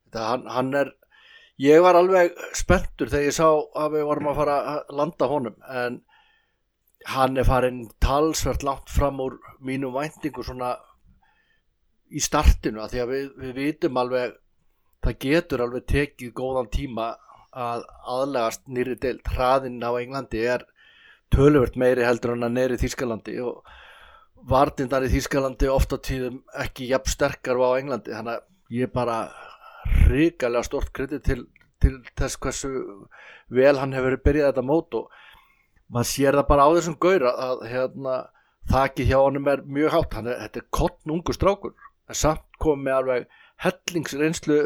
Ég var alveg spenntur þegar ég sá að við varum að fara að landa honum, en hann er farin talsvert langt fram úr mínum væntingum svona í startinu, af því að við vitum alveg það getur alveg tekið góðan tíma að aðlagast nýrri deild. Hraðinn á Englandi er töluvert meiri heldur en að neyri Þýskalandi og varnirnar í Þýskalandi oft á tíðum ekki jafn sterkar á Englandi, þannig að ég bara hrikalega stort kredit til þess hversu vel hann hefur byrjað þetta mót og maður sér það bara á þessum gaur að þakið hjá honum er mjög hátt, þetta er kollnungur strákur en samt komið með alveg hellingsreynslu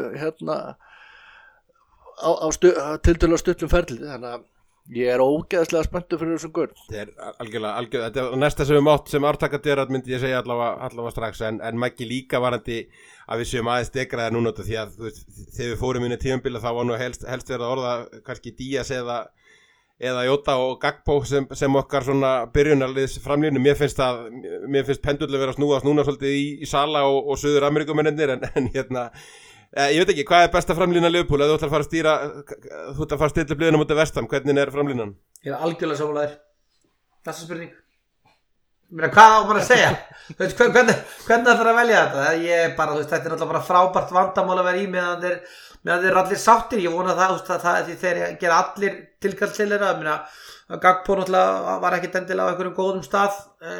á tiltölulega stuttum ferli, þannig að ég er ógeðslega spenntur fyrir þessum gaur. Þetta er algjörlega þetta er næsta sem við mátt sem ártakaderat myndi ég segja allavega strax en Maggi líka varandi að við séum aðeins degraðir núna því að þegar við fórum inn í tímabila þá var nú helst verið að orða kannski Díaz eða Jota og Gakpo sem okkar svona byrjunarliðs framlínu. Mér finnst pendullega vera að snúast núna svolítið í Sala og Suður Ameríkumennir en ég veit ekki, hvað er besta framlína Liverpool ef þú ætlar að fara að stilla bliðuna mútið Vestam, hvernig er framlínan? Ég er algjörlega sammála þér. Þessa spurning. Hvað á maður að segja? Hvernig ætlar að velja þetta? Þetta er alltaf bara frábært vandamál að vera í meðan þeir allir sáttir. Ég vona það þegar ég gera allir tilkall til þeirra. Gakpo náttúrulega var ekkert endilega á einhverjum góðum stað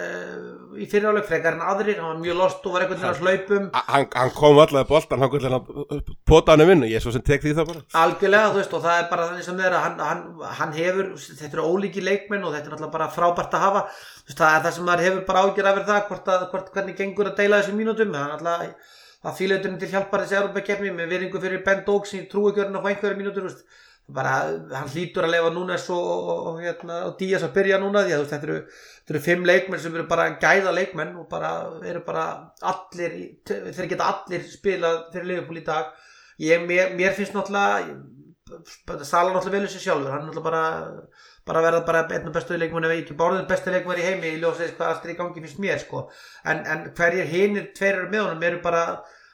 í fyriráleik frekar en aðrir, hann var mjög lost og var einhvern veginn að hlaupum. Hann kom allavega boltan, hann kunne pota hann vinnu, ég svo sem tek því það bara. Algjörlega, og það er bara þannig sem þeir hann hefur, þetta eru ólíki leikmenn og þetta er náttúrulega bara frábært að hafa. Það er það sem maður hefur bara ágjör af það, hvernig gengur að deila þessum mínútum. Það fílauturinn til hjálpar þessi Evrópukeppni með virðingu fyrir Ben Dogs í trúigjörn á einhverjar mínútur, hann hlýtur að leyfa Núnes og Díaz að byrja núna því að þetta eru 5 leikmenn sem eru bara gæða leikmenn og eru bara allir, þeir geta allir spilað fyrir Liverpool í dag. Mér finnst náttúrulega Sala náttúrulega velur sig sjálfur, hann náttúrulega bara verða bara einn af bestu leikmenn ef ekki bara bestu leikmenn í heimi í ljósið hvað allt er í gangi finnst mér en hverjir hinir tveir eru með honum eru bara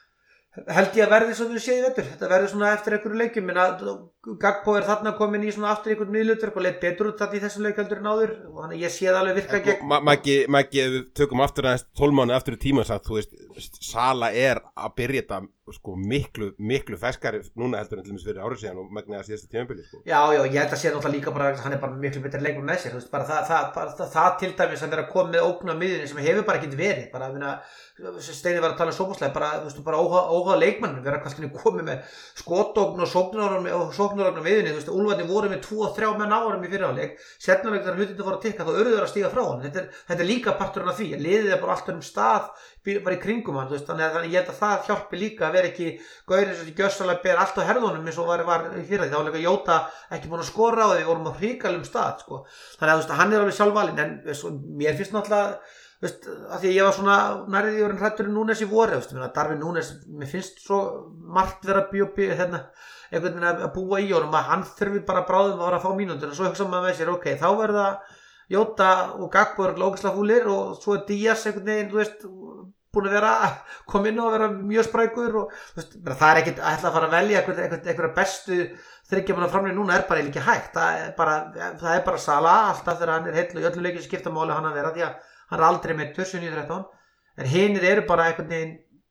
held ég að verði svo við séð í vetur. Þetta verður svona eftir einhverju leikjum, Gakpo er þarna komin í svona aftur einhvern miðlutverk og leit betur út þarna í þessum leik heldur en áður og þannig ég sé það alveg virka gegn. Maggi, ef við tökum aftur aðeins 12 mánuði aftur í tíma sagt, þú veist, Sala er að byrja þetta miklu ferskari núna heldur en til dæmis fyrir árið síðan og megna að síðasta tímabili Já, ég held að sé náttúrulega líka bara hann er bara miklu betri leikmenn með sér, þú veist, bara það til dæmis að vera að koma með ógn á miðjunni sem hefur bara ekkert verið, bara Steini var að tala Szoboszlai, bara óháða leikmenn vera kannski komið með skotogn og sóknarogn á miðjunni, þú veist, Úlfarnir voru með 2 og 3 menn á honum í fyrri hálfleik, setna þegar hlutin fóru að tikka þá urðu þeir að stíga frá honum, þetta er líka parturinn af því, liðið er bara alltaf stað bara í kringum hann, þú veist, þannig ég held að það hjálpi líka að vera ekki gaurinn sem gjörsamlega ber allt á herðunum eins og var í fyrra því, þá var líka Jota ekki búin að skora á því, við vorum á hrikalum stað, þannig að þú veist, hann er alveg sjálfvalinn, en mér finnst náttúrulega veist, að því að ég var svona nærið því orðin hræddur Núnes í voru, Darwin Núnes, mér finnst svo margt vera einhvern veginn að búa í honum að hann þurfi bara bráðum að vera að fá mínútur og svo hugsa maður með sér, ok, þá verða Jota og Gakpo eru ógeðslega fúlir og svo er Díaz einhvern veginn, þú veist, búin að vera koma inn og vera mjög sprækur og þú veist, það er ekkert að ætla að fara að velja einhverja bestu þriggjamanna framlínu núna er bara ekki hægt, það er bara Sala alltaf þegar hann er heill og í öllum leikjum skipta máli hann að vera því að hann er aldrei meiddur 7-9-13 en hinir eru bara einhvern veginn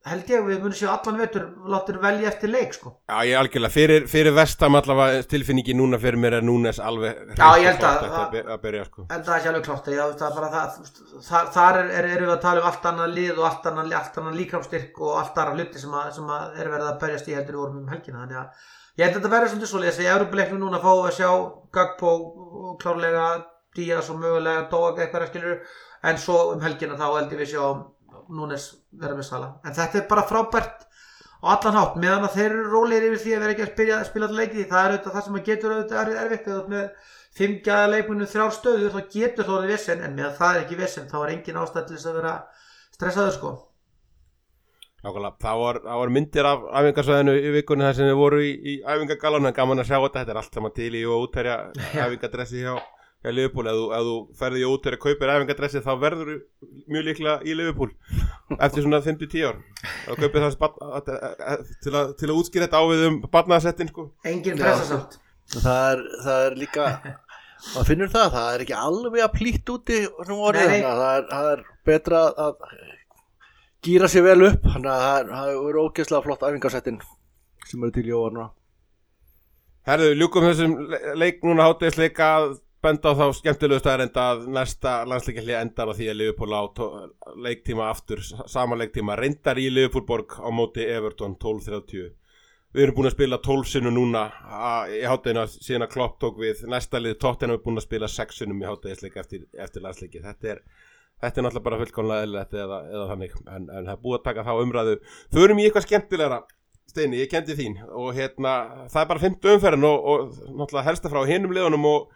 held ég við munum sjá allan vetur láttur velja eftir leik sko. Já, ég algjörlega, fyrir Vestam allavega tilfinningi núna fyrir mér Núnes alveg Já, ég held að byrja sko. En það er ekki alveg klárt, það er bara þar erum við að tala um allt annað lið og allt annað líkamsstyrk og allt aðra hluti sem er verið að berjast í heldur í orðum helgina, þannig að ég held að þetta verður svolítið svoleiðis að í Evrópuleiknum núna fáum við að sjá Gagpo og klárlega Díaz og mögulega Dóak eitthvað skilur, en svo helgina þá held ég við sjá Núnes vera með Sala, en þetta bara frábært á allan hátt, meðan að þeir eru rólegir yfir því að vera ekki að spila allir leikið, það auðvitað það sem að getur auðvitað erfitt, eða með 5 gæða leikmunum 3 stöður, þá getur það vesen, en meðan það ekki vesen, þá engin ástæð til þess að vera stressaður sko. Nákvæmlega, það var myndir af æfingarsvæðinu í vikunni þar sem við voru í æfingagallanum, en gaman að sjá þetta er allt saman til í og útherja æfingadressi hjá Liverpool, ef þú ferði í útherja kaupir æfingadressi þá verður þú mjög líklega í Liverpool eftir svona 5-10 ár og kaupir það til að útskýra þetta ávið barnaðasettin sko. Engin pressa samt. Það er líka maður finnur það er ekki alveg að plýtt úti það er betra að gíra sér vel upp, þannig að það er ógeðslega flott æfingarsettin sem eru til í óvarna. Herðu, ljúkum þessum leik núna hátíðisleik að benda á þá skemmtilegu staðreynd að næsta landsleikjahlé endar á því að Liverpool á leiktíma aftur, sama leiktíma reyndar í Liverpoolborg á móti Everton 12:30. Við erum búin að spila 12 sinnum núna í hádegina síðan að Klopp tók við, næsta lið Tottenham er búin að spila 6 sinnum í hátíðisleik eftir landsleiki. Þetta er náttúrulega bara fullkomlega eðlilegt eða þannig, en það er búið að taka þá umræðu. Förum í eitthvað skemmtilegra, Steini, ég kendi þín og það er bara 5. umferðin og náttúrulega helsta frá hinum liðunum og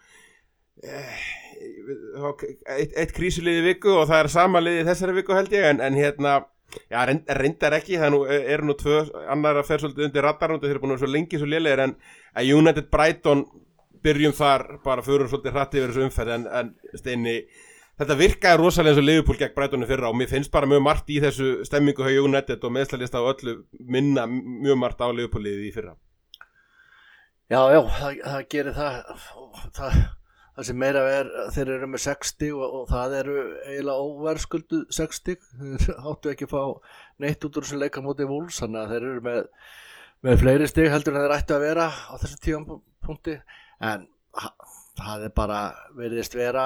eitt krísulið í viku og það er sama lið í þessari viku held ég, en já, reyndar ekki, það eru nú 2 annar að fer svolítið undir radarnum, þeir eru búin að vera svo lengi svo lélegir, en United Brighton byrjum þar, bara förum svolítið hratt yfir þessu umferð, en Steini, þetta virkaði rosalega eins og Liverpool gegn Brightonu fyrra og mér finnst bara mjög margt í þessu stemmingu hjá United og meðslalista á öllu minna mjög margt á Liverpool-liðið í fyrra. Já, það gerir það sem meira þeir eru með 60 og það eru eiginlega óverðskuldu 60, þeir áttu ekki að fá neitt út úr þessu leika móti Wolves, þannig að þeir eru með fleiri stig heldur en þeir ættu að vera á þessu tímapunkti, en það er bara veriðist vera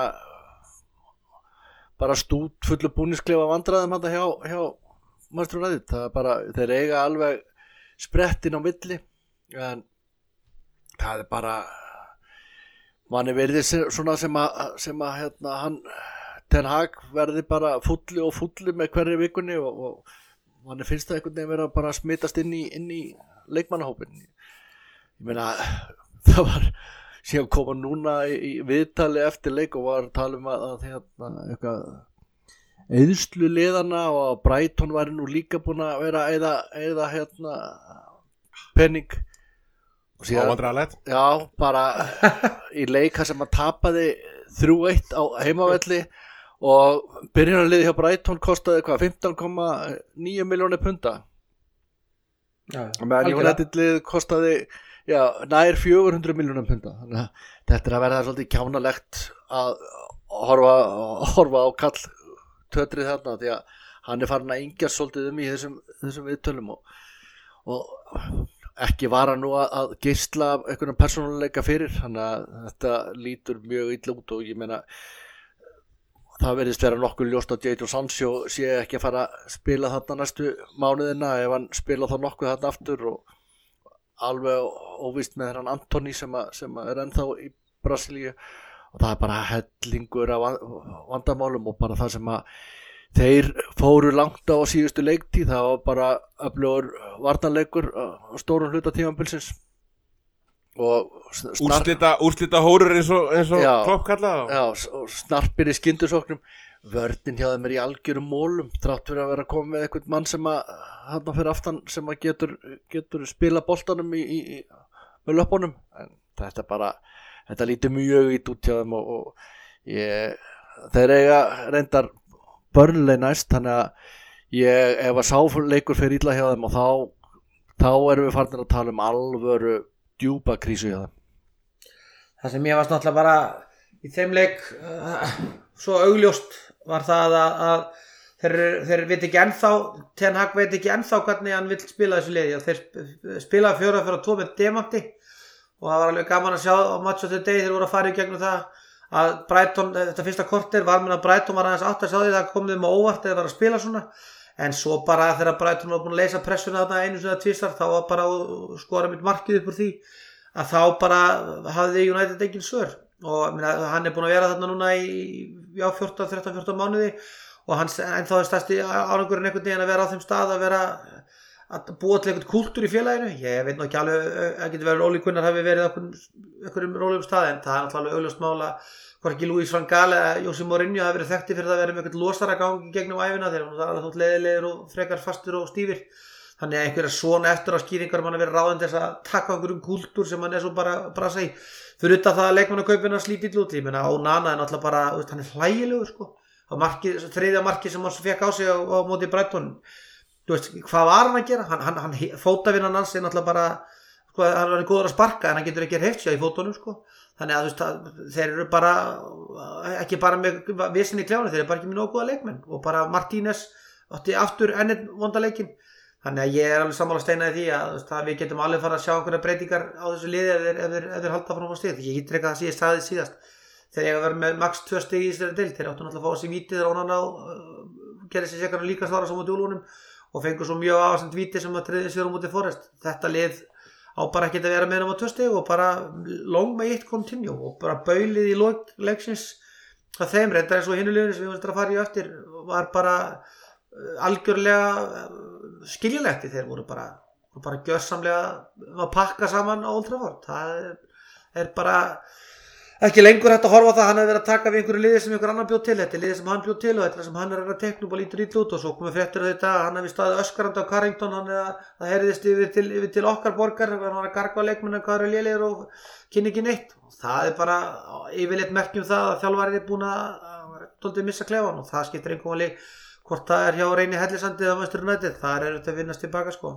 bara stút fullu búningsklefa vandræðum handa hjá Manchester United, það er bara, þeir eiga alveg sprettin á milli, en það er bara manni verði svona sem að hann Ten Hag verði bara fulli með hverri vikunni og manni finnst það einhvern veginn vera bara að smitast inn í leikmannahópin. Ég meina það var síðan koma núna í viðtali eftir leik og var að tala um að eitthvað eyðslu liðana og að Brighton væri nú líka búin að vera eða penning. Ávandræðalegt. Já, bara í leika sem að tapaði 3-1 á heimavelli og byrjunarliði hjá Brighton kostaði 15,9 milljónir punda. Meðan United-lið kostaði nær 400 milljónir punda. Þannig að þetta er að verða svolítið kjánalegt að horfa á Kall tötrið þarna, því að hann er farin að yngjast svolítið í þessum viðtölum og ekki var hann nú að geisla einhvern persónuleika fyrir, þannig að þetta lítur mjög illa út og ég meina það verðist vera nokkuð ljóst að Jadon Sancho sé ekki að fara að spila þarna næstu mánuðina ef hann spila þá nokkuð þarna aftur og alveg óvíst með hann Antoni sem er ennþá í Brasilíu og það er bara hellingur af vandamálum og bara það sem að þeir fóru langt á síðustu leiktíð, það var bara öflugur varnarleikur á stórum hluta tímabilsins og úrslita hórur eins og Klopp kallaði. Já, og snarpir í skyndusóknum, vörnin hjá þeim í algjörum mólum, þrátt fyrir að vera að koma með einhvern mann sem að hann fyrir aftan sem að getur spila boltanum með löpunum, en þetta lítur mjög út hjá þeim og þeir eiga reyndar Burnley næst, þannig að ef að sáleikur fer illa hjá þeim og þá erum við farin að tala um alvöru djúpa krísu hjá þeim. Það sem ég varst náttúrulega bara í þeim leik svo augljóst var það að þeir veit ekki ennþá, Ten Hag veit ekki ennþá hvernig hann vill spila þessu liði. Þeir spilaði 4-4-2 með demanti og það var alveg gaman að sjá á match of the day þeir voru að fara í gegnum það að Brighton, þetta fyrsta korter var með að Brighton var aðeins átt að sjá því það kom þeim á óvart eða var að spila svona, en svo bara þegar Brighton var búin að leysa pressuna þarna einu sinni að tvisvar, þá var bara að skora mitt markið upp úr því að þá bara hafði United engin svör og hann búin að vera þarna núna í 13-14 mánuði og hann ennþá er stærsti árangurinn einhvern veginn að vera á þeim stað að búa til einhvern kúltúr í félaginu. Ég veit nú ekki alveg, það getur verið Óli Gunnar hafi verið á einhverjum rólegum stað, en það er náttúrulega augljóst mál að hvorki Luis van Gaal eða Jose Mourinho hafi verið þekkti fyrir það að vera með einhvern losara gangi gegnum æfina, þeir eru alveg þótt leiðilegir og frekar fastur og stífir. Þannig að einhverja svona eftir á skýringar mann að vera ráðandi þess að taka einhverjum kúltúr sem hann svo bara brasa í. Fyrir utan það að leikmannakaupin hans lítið út, ég meina Onana er náttúrulega bara, hann er hlægilegur sko. Þriðja markið sem hann fekk á sig á móti Brighton, þú veist, hvað var hann að gera? Hann fótavinnan hans er náttúrulega bara, sko, hann er góður að sparka en hann getur ekki hreyft sig í fótunum sko. Þannig að þú veist, þeir eru bara ekki bara með vissin í kljánu, þeir eru bara ekki með nógu góða leikmenn og bara Martínez átti aftur ennið vonda leikinn. Þannig að ég er alveg sammála steina í því að við getum alveg fara að sjá einhverja breytingar á þessu liði ef þeir halda fram á stig. Ég get ekki að ég sagði síðast þegar ég var með max 2 stig í þessari deild, þeir áttu náttúrulega að fá sér víti þegar Onana gerði sér sér líka svara svo mútið Úlfunum og fengur svo mjög afasend víti sem að treyði sér mútið Forrest. Þetta lið á bara ekki að vera með á 2 stig og bara long may it continue og bara baulið í lok leiksins að þeim reyndar eins og hinu liðinu sem við varum að fara í eftir var bara algjörlega skiljanlegt. Þeir voru bara gjörsamlega að pakka saman á Old Trafford. Það er bara ekki lengur hægt að horfa á það hann hefur verið að taka við einhverju liði sem einhver annar bjóð til. Þetta er liði sem hann bjóð til og þetta sem hann er að tekna upp og lítur ítla út og svo komið fréttir þetta að hann hefði staðið öskarandi á Carrington, hann það heyrðist yfir til okkar borgar, hann var að garga leikmenn hvað eru lélegir og kynni ekki neitt. Það er bara yfirleitt merkjum það að þjálfarinn er búin að dálítið missa klefan og það skiptir einhver máli hvort það er hjá Reyni Hellisandi eða Manchester United, það er þetta að vinnast tilbaka sko.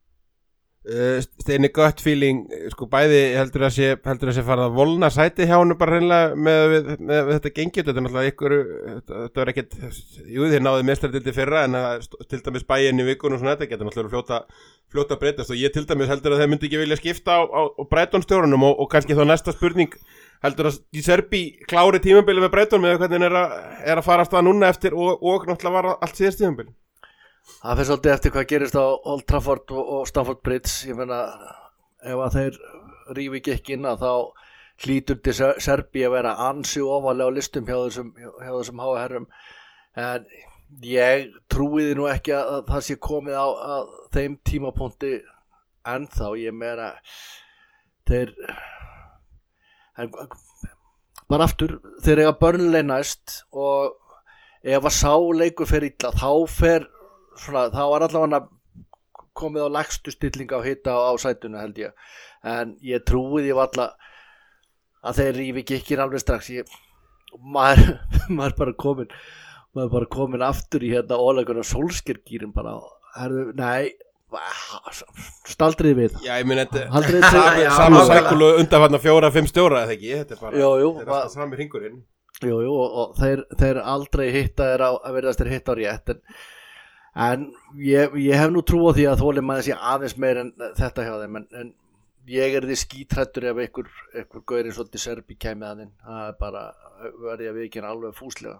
Steini gut feeling, sko bæði heldur að sé farið að volna sæti hjá hann bara hreinlega með þetta gengið, þetta er náttúrulega ykkur, þetta var ekkert, jú þeir náðu meistaradeildi fyrra en til dæmis Bayern í vikunum og svona þetta getur náttúrulega fljóta að breytast og ég til dæmis heldur að þeir myndi ekki vilja skipta á Brighton stjórunum og kannski þá næsta spurning, heldur að Di Serbi klári tímabilið með Brighton með hvernig er að fara af stað núna eftir og náttúrulega var allt síðast tímabil. Það fyrir svolítið eftir hvað gerist á Old Trafford og Stamford Bridge. Ég meina, ef að þeir rífi ekki inn að þá hlýtur Di Serbi að vera ansi ofalega á listum hjá þessum háa herrum. En ég trúi því nú ekki að það sé komið á þeim tímapunkti ennþá. Ég meina, þeir bara aftur, þeir eiga Burnley næst og ef að sá leikur fer illa þá fer svona, þá var allavega komið á lægstu stillinga á hita á sætuna held ég, en ég trúi því alla að þeir rífi ekki alveg strax. Maður er bara komin aftur í hérna óleikuna Solskjær-gýrin bara, nei staldrið við. Já, ég meina þetta sama sækulu undanfarna 4-5 stjóra eða ekki, þetta er bara þetta er alltaf sami hringurinn. Jú, og þeir aldrei hitta að verðast þeir hitta á rétt en ég hef nú trú á því að þolinmæði sé aðeins meir en þetta hjá þeim en ég er því skítrættur ef einhver gaur eins og Di Serbi kæmi þannig, það er bara verði að viðkynna alveg fúslega.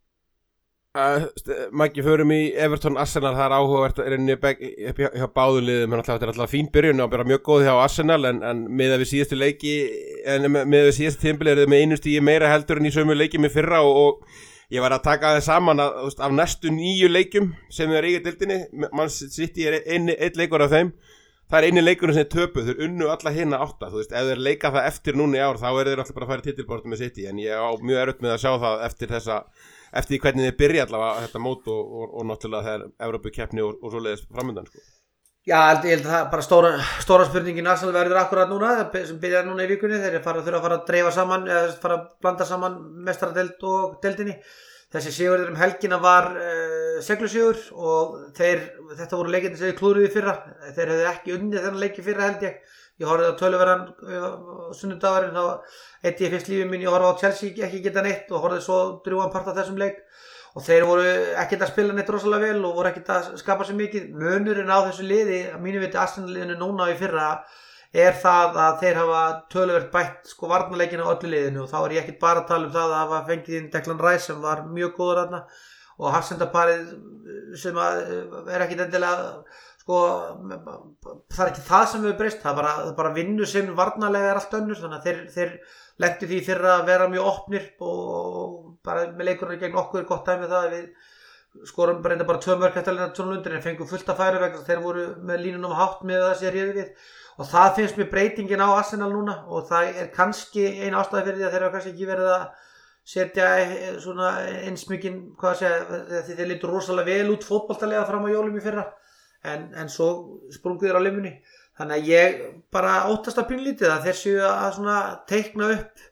Maggi, förum í Everton Arsenal, það er áhugavert hjá báðu liðum, þetta er alltaf fín byrjun og bara mjög góð hjá Arsenal en miðað við síðustu leiki miðað við síðustu tímabili er þið með einu stigi meira heldur en í sömu leiki með fyrra og ég var að taka það saman að af næstu 9 leikjum sem þau eru í deildinni, Man City er einn leikur af þeim, það er eini leikurinn sem töpuð, þeir unnu alla hina 8, þú veist, ef þeir leika það eftir núna í ár þá eru þeir alltaf bara að fara titilbortu með City en ég á mjög erfitt með að sjá það eftir hvernig þeir byrja allavega þetta mót og náttúrulega þegar Evrópukeppni og svoleiðis framöndan sko. Já, ég held að það bara stóra spurningin Arsenal verður akkurat núna sem byrjar núna í vikunni, þeir þurfa að fara að dreifa saman eða fara að blanda saman meistaradeild og deildinni. Þessi sigurður helgina var seglusigur og þetta voru leikirnir sem þeir klúðruðu í fyrra, þeir hefðu ekki unnið þennan leiki fyrra held ég horfði á töluverðan sunnudagurinn þá eitt ég fyrst lífið mín, ég horfði á Chelsea ekki geta neitt og horfði svo drjúgan part af þessum leik og þeir voru ekkert að spila neitt rosalega vel og voru ekkert að skapa sér mikið. Munurinn á þessu liði, að mínu viti Arsenal-liðinu núna í fyrra, það að þeir hafa töluvert bætt sko varnarleikina á öllu liðinu, og þá er ég ekkert bara að tala það að hafa fengið inn Declan Rice sem var mjög góður þarna, og Hafsendaparið sem er ekkert endilega sko, það ekki það sem við breyst, það bara vinnu sem varnarlega allt önnur, þannig að þeir lentu því fyrir að vera mjög opnir, og bara með leikurinn gegn okkur er gott dæmi það að við skorum bara 2 mörk eftir að lenda undir, en fengum fullt að færa vegna þeir voru með línunum hátt með það sem réði við, og það finnst mér breytingin á Arsenal núna, og það er kannski ein ástæða fyrir því að þeir hafa kannski ekki verið að setja svona eins mikinn, hvað að segja, því þeir lítur rosalega vel út fótboltalega fram á jólum í fyrra, en svo sprungu þeir á limunni. Þannig að ég bara óttast að pínlítið að þeir séu að svona teikna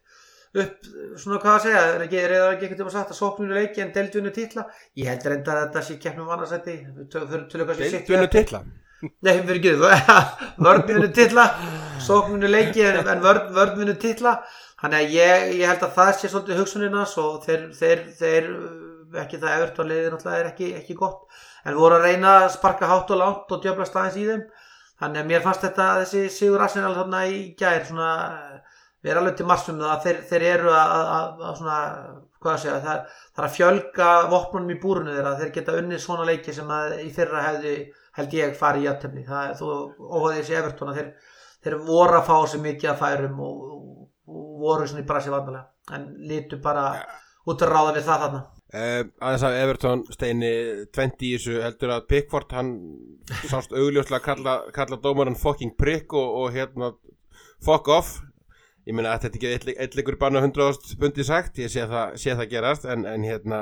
upp svona, hvað að segja, er ekki ekkert sagt að sókninu leiki en deildvinnu titla. Ég held reyndar að þetta sé keppnum vannarsætti. Deildvinnu titla? Nei, fyrir ekki, vörnvinnu titla, sókninu leiki en vörnvinnu titla. Þannig að ég held að það sé svolítið hugsunina, og þeir ekki það Everton-liðið náttúrulega er ekki gott, en voru að reyna að sparka hátt og langt og djöflast aðeins í þeim. Þannig að mér fannst þessi sigur Arsenal þarna í gær svona vera alveg til marks það að þeir eru að svona, hvað að segja, það er að fjölga vopnunum í búrinu þeirra, þeir geta unnið svona leiki sem að í fyrra hefði, held ég, farið í jafntefli. Það er þú óhæði þessi Everton að þeir voru að fá sér mikið að færum og voru svona í brasi vandalega, en litu bara út að ráða við það þarna. Aðeins að Everton Steini 20 í þessu, heldur að Pickford hann sást augljóslega kalla dómaran fucking prick og hérna fuck off. Ég meina að þetta ekki eitt leikur banna 100.000 pundi sagt, ég sé það gerast, en hérna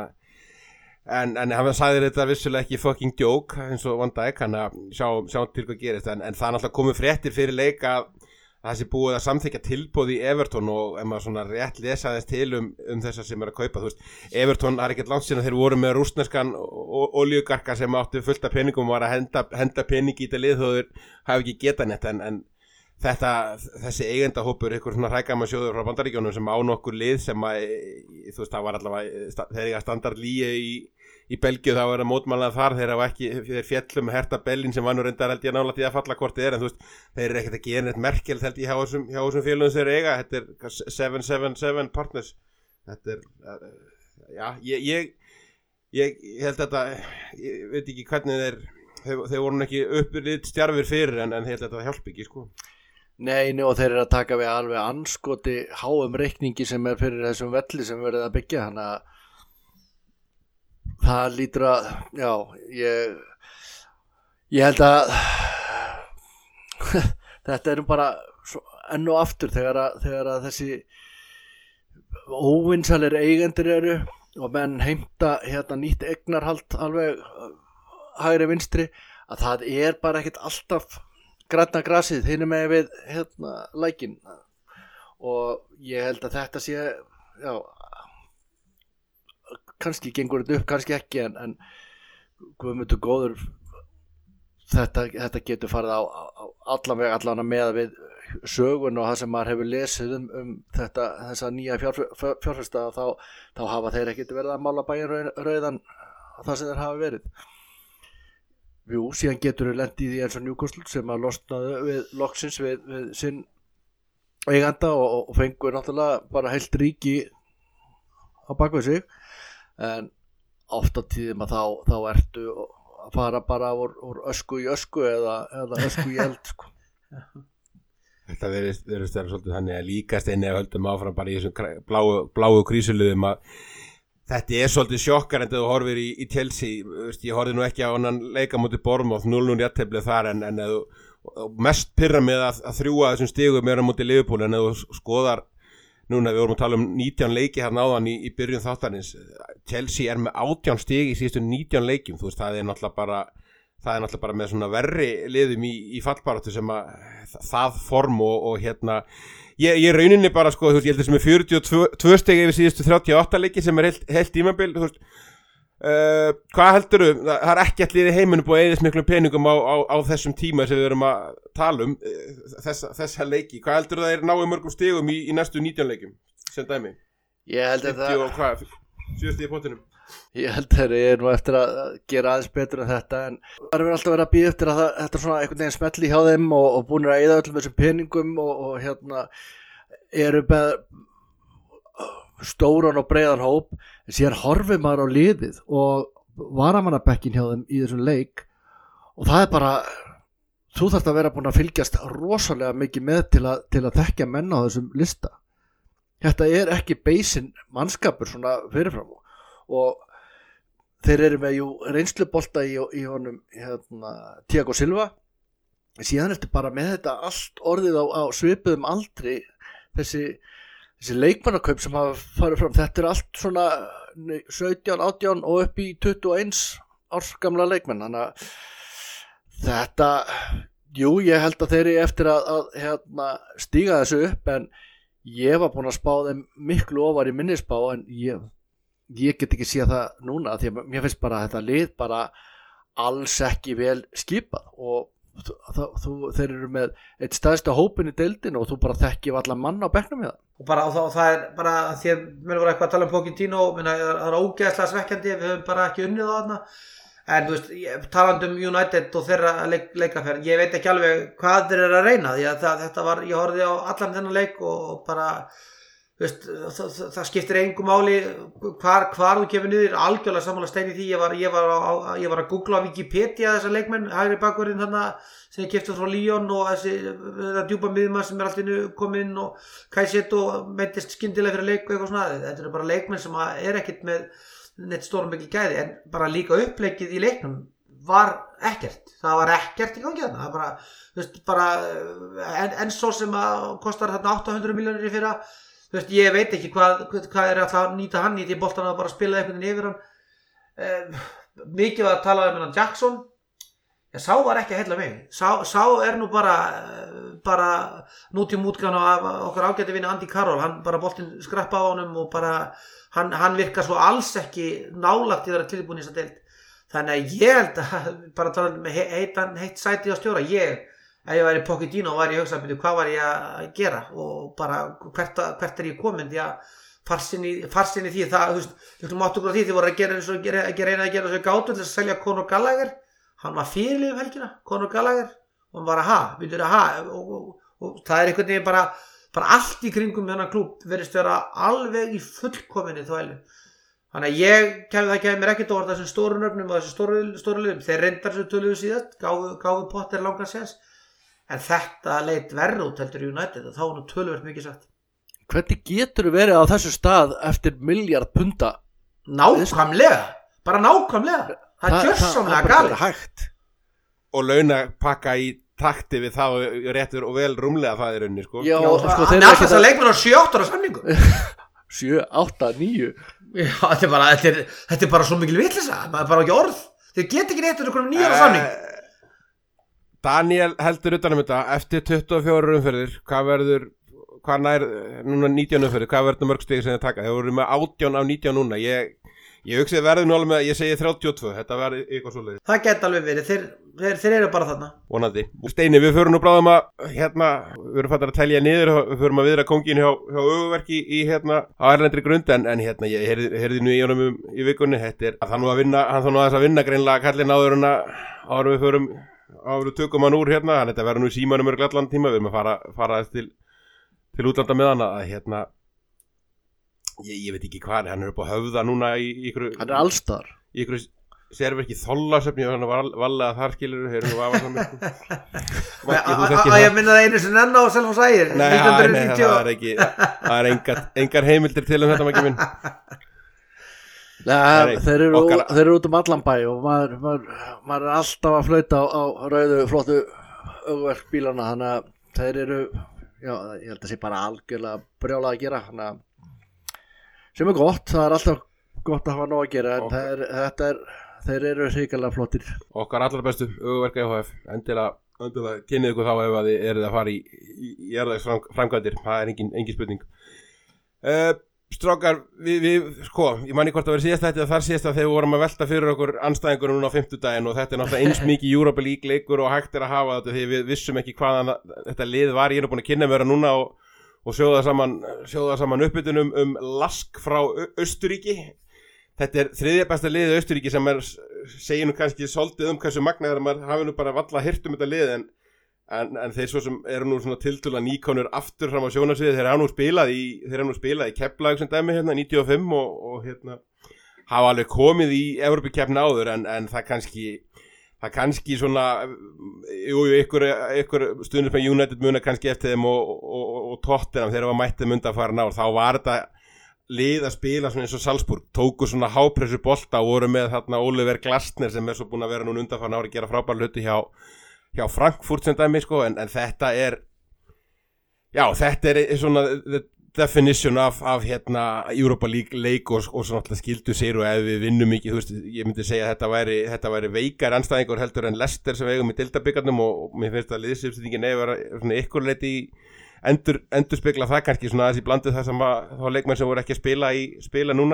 en hann sagði þetta vissulega ekki fucking joke eins og Van Dijk, hann að sjá til hvað gerist, en það er náttúrulega komið fréttir fyrir leik að það sé búið að samþykja tilboð í Everton, og ef maður svona rétt lesa þess til um þessar sem er að kaupa, þú veist, Everton er ekkert langt síðan þeir voru með rússneskan olíugarka sem átti fullt af peningum og var að henda peningi í þetta lið þó þeir hafi ekki getað neitt, en þessi eigendahópur, ykkur svona hrækama sjóður frá Bandaríkjónum sem á nokkur lið sem að, þú veist, það var allavega þeir eiga standard líi í Belgíu, þá er að mótmælað þar, þeir fjallum með Hertha Berlin sem var nú reyndar held ég nálægt í að falla hvort þið en þú veist, þeir eru ekkert að gera neitt merkilegt held ég hjá þessum félögum þeir eiga, þetta er 777 partners, þetta er, já, ég held þetta, ég veit ekki hvernig þeir voru ekki uppurlið stjarfir fyrir en ég held þetta hjálp ekki, sko. Nei, og þeir eru að taka við alveg anskoti háum reikningi sem er fyrir þessum velli sem verið að byggja, þannig að það lítur að, já, ég held að þetta eru bara enn og aftur þegar að þessi óvinsalir eigendur eru og menn heimta hérna nýtt eignarhald alveg hægri vinstri, að það er bara ekkert alltaf grænna grasið hinum með við hérna lækin, og ég held að þetta sé, já, kannski gengur þetta upp, kannski ekki, en Guðmundur góður, þetta getur farið á allan með við sögun og það sem maður hefur lesið þessa nýja fjárfesta, þá hafa þeir ekkert verið að mála bæinn rauðan það sem þeir hafa verið. Jú, síðan getur við lent í því eins og Newcastle sem að losnaðu loksins við sinn eiganda og fengur náttúrulega bara heilt ríki á bakvið sig, en oft á tíðum að þá ertu að fara bara úr ösku í ösku eða ösku í eld, sko. Þetta verðist vera svolítið þannig að líkast einni að höldum áfram bara í þessum bláu krísuliðum að þetta er svolítið sjokkar en þegar þú horfir í Chelsea, ég horfði nú ekki á annan leika mútið Bournemouth 0-0 jafntefli þar en mest pirra með að þrjúa þessum stigum er á mútið Liverpool, en ef þú skoðar núna, við vorum að tala um 19 leiki hérna áðan í byrjun þáttarins, Chelsea er með 18 stig í síðustu 19 leikjum, þú veist, það er náttúrulega bara með svona verri liðum í fallbaráttu sem að það form og hérna Ég rauninni bara, sko, þú veist, ég held þessum með 42 stegi yfir síðustu 38 leiki sem er heilt tímabil, þú veist, hvað heldurðu, það er ekki allir í heiminum búið að eyðast miklum peningum á þessum tíma sem við erum að tala um, þessa leiki, hvað heldurðu það er náið mörgum stigum í næstu 19 leikum, sem dæmi? Ég held að það... 50 og hvað, 7 stigi í pottinum? Ég held þeir nú eftir að gera aðeins betur en þetta, en það er alltaf verið að býða eftir að þetta er svona einhvern veginn smelli hjá þeim og búinir að eyða öllum þessum peningum og hérna eru með stóran og breiðan hóp, en síðan horfir maður á liðið og varamannabekkin hjá þeim í þessum leik og það er bara, þú þarft að vera búin að fylgjast rosalega mikið með til að þekkja menn á þessum lista. Þetta er ekki beisinn mannskapur svona fyrirfram og þeir eru með reynslubolta í honum Thiago Silva, síðan ertu bara með þetta allt orðið á svipuðum aldri, þessi leikmannakaup sem hafa farið fram, þetta er allt svona 17, 18 og upp í 21 árs gamla leikmenn, þannig að þetta, ég held að þeir eru eftir að stíga þessu upp, en ég var búin að spá þeim miklu ofar í minnisspá, en ég get ekki séð það núna því að mér finnst bara að þetta lið bara alls ekki vel skipað og þeir eru með eitt stærsta hópin í deildinu og þú bara þekkir allan mann á bekknum með það. Og það er bara því að mér voru eitthvað að tala Pochettino, það er ógeðslega svekkjandi, við höfum bara ekki unnið á þarna. En þú veist, talandi United og þeirra leikaferð, ég veit ekki alveg hvað þeir eru að reyna því að þetta var, ég horfði á allan þennan leik og bara, þú veist, það skiptir engu máli hvar þú kemur niður, algjörlega sammála stein í því, ég var að googla á Wikipedia þessa leikmenn, hægri bakvörðin þarna sem ég keypti frá Lyon og þessi djúpa miðjumann sem alltaf komið inn og Caicedo meiddist skyndilega fyrir leik og eitthvað svona, þetta eru bara leikmenn sem er ekkert með neitt stórum mikil gæði, en bara líka uppleikið í leiknum var ekkert, það var ekkert í gangi þarna, það bara, þú veist, bara Enzo sem kostar þarna 800 milljónir í fyrra, þú veist, ég veit ekki hvað er alltaf að nýta hann í því boltan að bara spila einhvern veginn yfir hann, mikið var að tala um hann Jackson, sá var ekki að heilla mig, sá er nú bara nútíum útgána af okkar ágæti vini Andy Carroll, hann bara boltinn skrappa á honum og bara hann virkar svo alls ekki nálægt í að vera tilbúin í þessa deild. Þannig að ég held að bara tala með heitt sæti á stjóra, ef ég væri Pochettino væri ég að hugsa hvað var ég að gera og bara hvert er ég komin, því að farsinni því það, þú veist, við máttu okkur á því þið voru að gera eins og reyna að gera svo gátu til að selja Conor Gallagher, hann var fyrirliðum helgina, Conor Gallagher, og hann var og það er einhvern veginn bara allt í kringum þennan klúbb verðist vera alveg í fullkominni þvælu. Þannig að það kemur mér ekkert óvart þessum stóru nöfnum og þessum stóru liðum. Þeir reyndar þessu töluðu síðast, gáfu Potter langan séns, en þetta leit verra út heldur í United og þá nú töluvert mikið sagt. Hvernig getur verið á þessu stað eftir miljard punda? Nákvæmlega, bara nákvæmlega. Það er gjörsamlega galið. Og launapakka í takti við þá réttur og vel rúmlega það er unni, sko. Já, hann er alltaf leikmenn á 7-8 ára samningu. 7, 8, 9. Já, þetta er bara svo mikil vitleysa, maður bara ekki orð. Þeir geta ekki réttur ykkur 9 ára samning. Daniel heldur utanum þetta, eftir 24 umferðir, hvað nær, núna 19 umferðir, hvað verður mörg stig sem þið taka? Þeir voru með 18 af 19 núna, ég hugsi verður nú alveg með, ég segi 32, þetta var eitthvað svoleiðis. Það geta alveg verið, þeir eru bara þarna. Vonandi. Steini, við förum nú bráðum að, við erum fattar að telja niður, við förum að viðra kóngin hjá Öguverki í á erlendri grund, en ég heyrði nú í honum í vikunni, hann þarf nú að vinna greinlega kallinn áður við förum, áður við tökum hann úr hann þetta verður nú í símanum allan tíma, við erum að fara til útlanda með hann að ég veit ekki hvað, hann er upp á Höfða núna í ykkur, hann er allstar í ykkur sérverki þollasöfni og hann var vallega þar skilur hefur nú afa saman ég minna það einu sem enn á Selfoss Ægir 1990 það er engar heimildir til þetta mæki minn. Þeir eru út allan bæ og maður er alltaf að flauta á rauðu flottu Öguverk bílana, þannig að þeir eru, ég held að sé bara algjörlega brjálað að gera, þannig að sem er gott, það er alltaf gott að hafa nóg að gera, en þeir eru hrikalega flottir. Okkar allar bestu Öguverk EHF, endilega kynnið ykkur þá ef að þið eruð að fara í erðagsframkvæmdir, það er engin spurning. Strákar, ég manni hvort að vera síðast þetta þar síðast að þegar við vorum að velta fyrir okkur andstæðingur núna á 50-daginn og þetta er náttúrulega eins mikið Europa League leikur og hægt er að hafa þetta því við vissum ekki hvaðan þetta lið var, ég er búin að kynna mér núna og sjóða saman uppbytunum Lask frá Austurríki þetta þriðja besta liðið Austurríki sem segir nú kannski svolítið hversu magnaður maður hafi nú bara valla hirt þetta lið en þeir svo sem eru nú svona tiltölulega nýkomnir aftur fram á sjónarsviði, þeir hafa nú spilað í Keflavík sem dæmi hérna 95 og hérna hafa alveg komið í Evrópukeppni áður en það kannski svona ykkur stundum með United muna kannski eftir þeim og Tottenham þegar var mættið undanfarin ár, þá var þetta lið að spila svona eins og Salzburg, tóku svona hápressu bolta og voru með þarna Oliver Glasner sem svo búin að vera núna undanfarin ári gera frábæra hluti hjá Frankfurt sem dæmi sko, en þetta er svona the definition af hérna Europa League leik og svona alltaf skildu sér og ef við vinnum ekki, þú veist, ég myndi segja að þetta væri veikar anstæðingur heldur en Leicester sem við eigum í deildabikarnum og mér finnst að liðsuppsetningin vera svona ykkur leiti í endurspegla það kannski svona aðeins í blandu það sem þá leikmenn sem voru ekki að spila núna,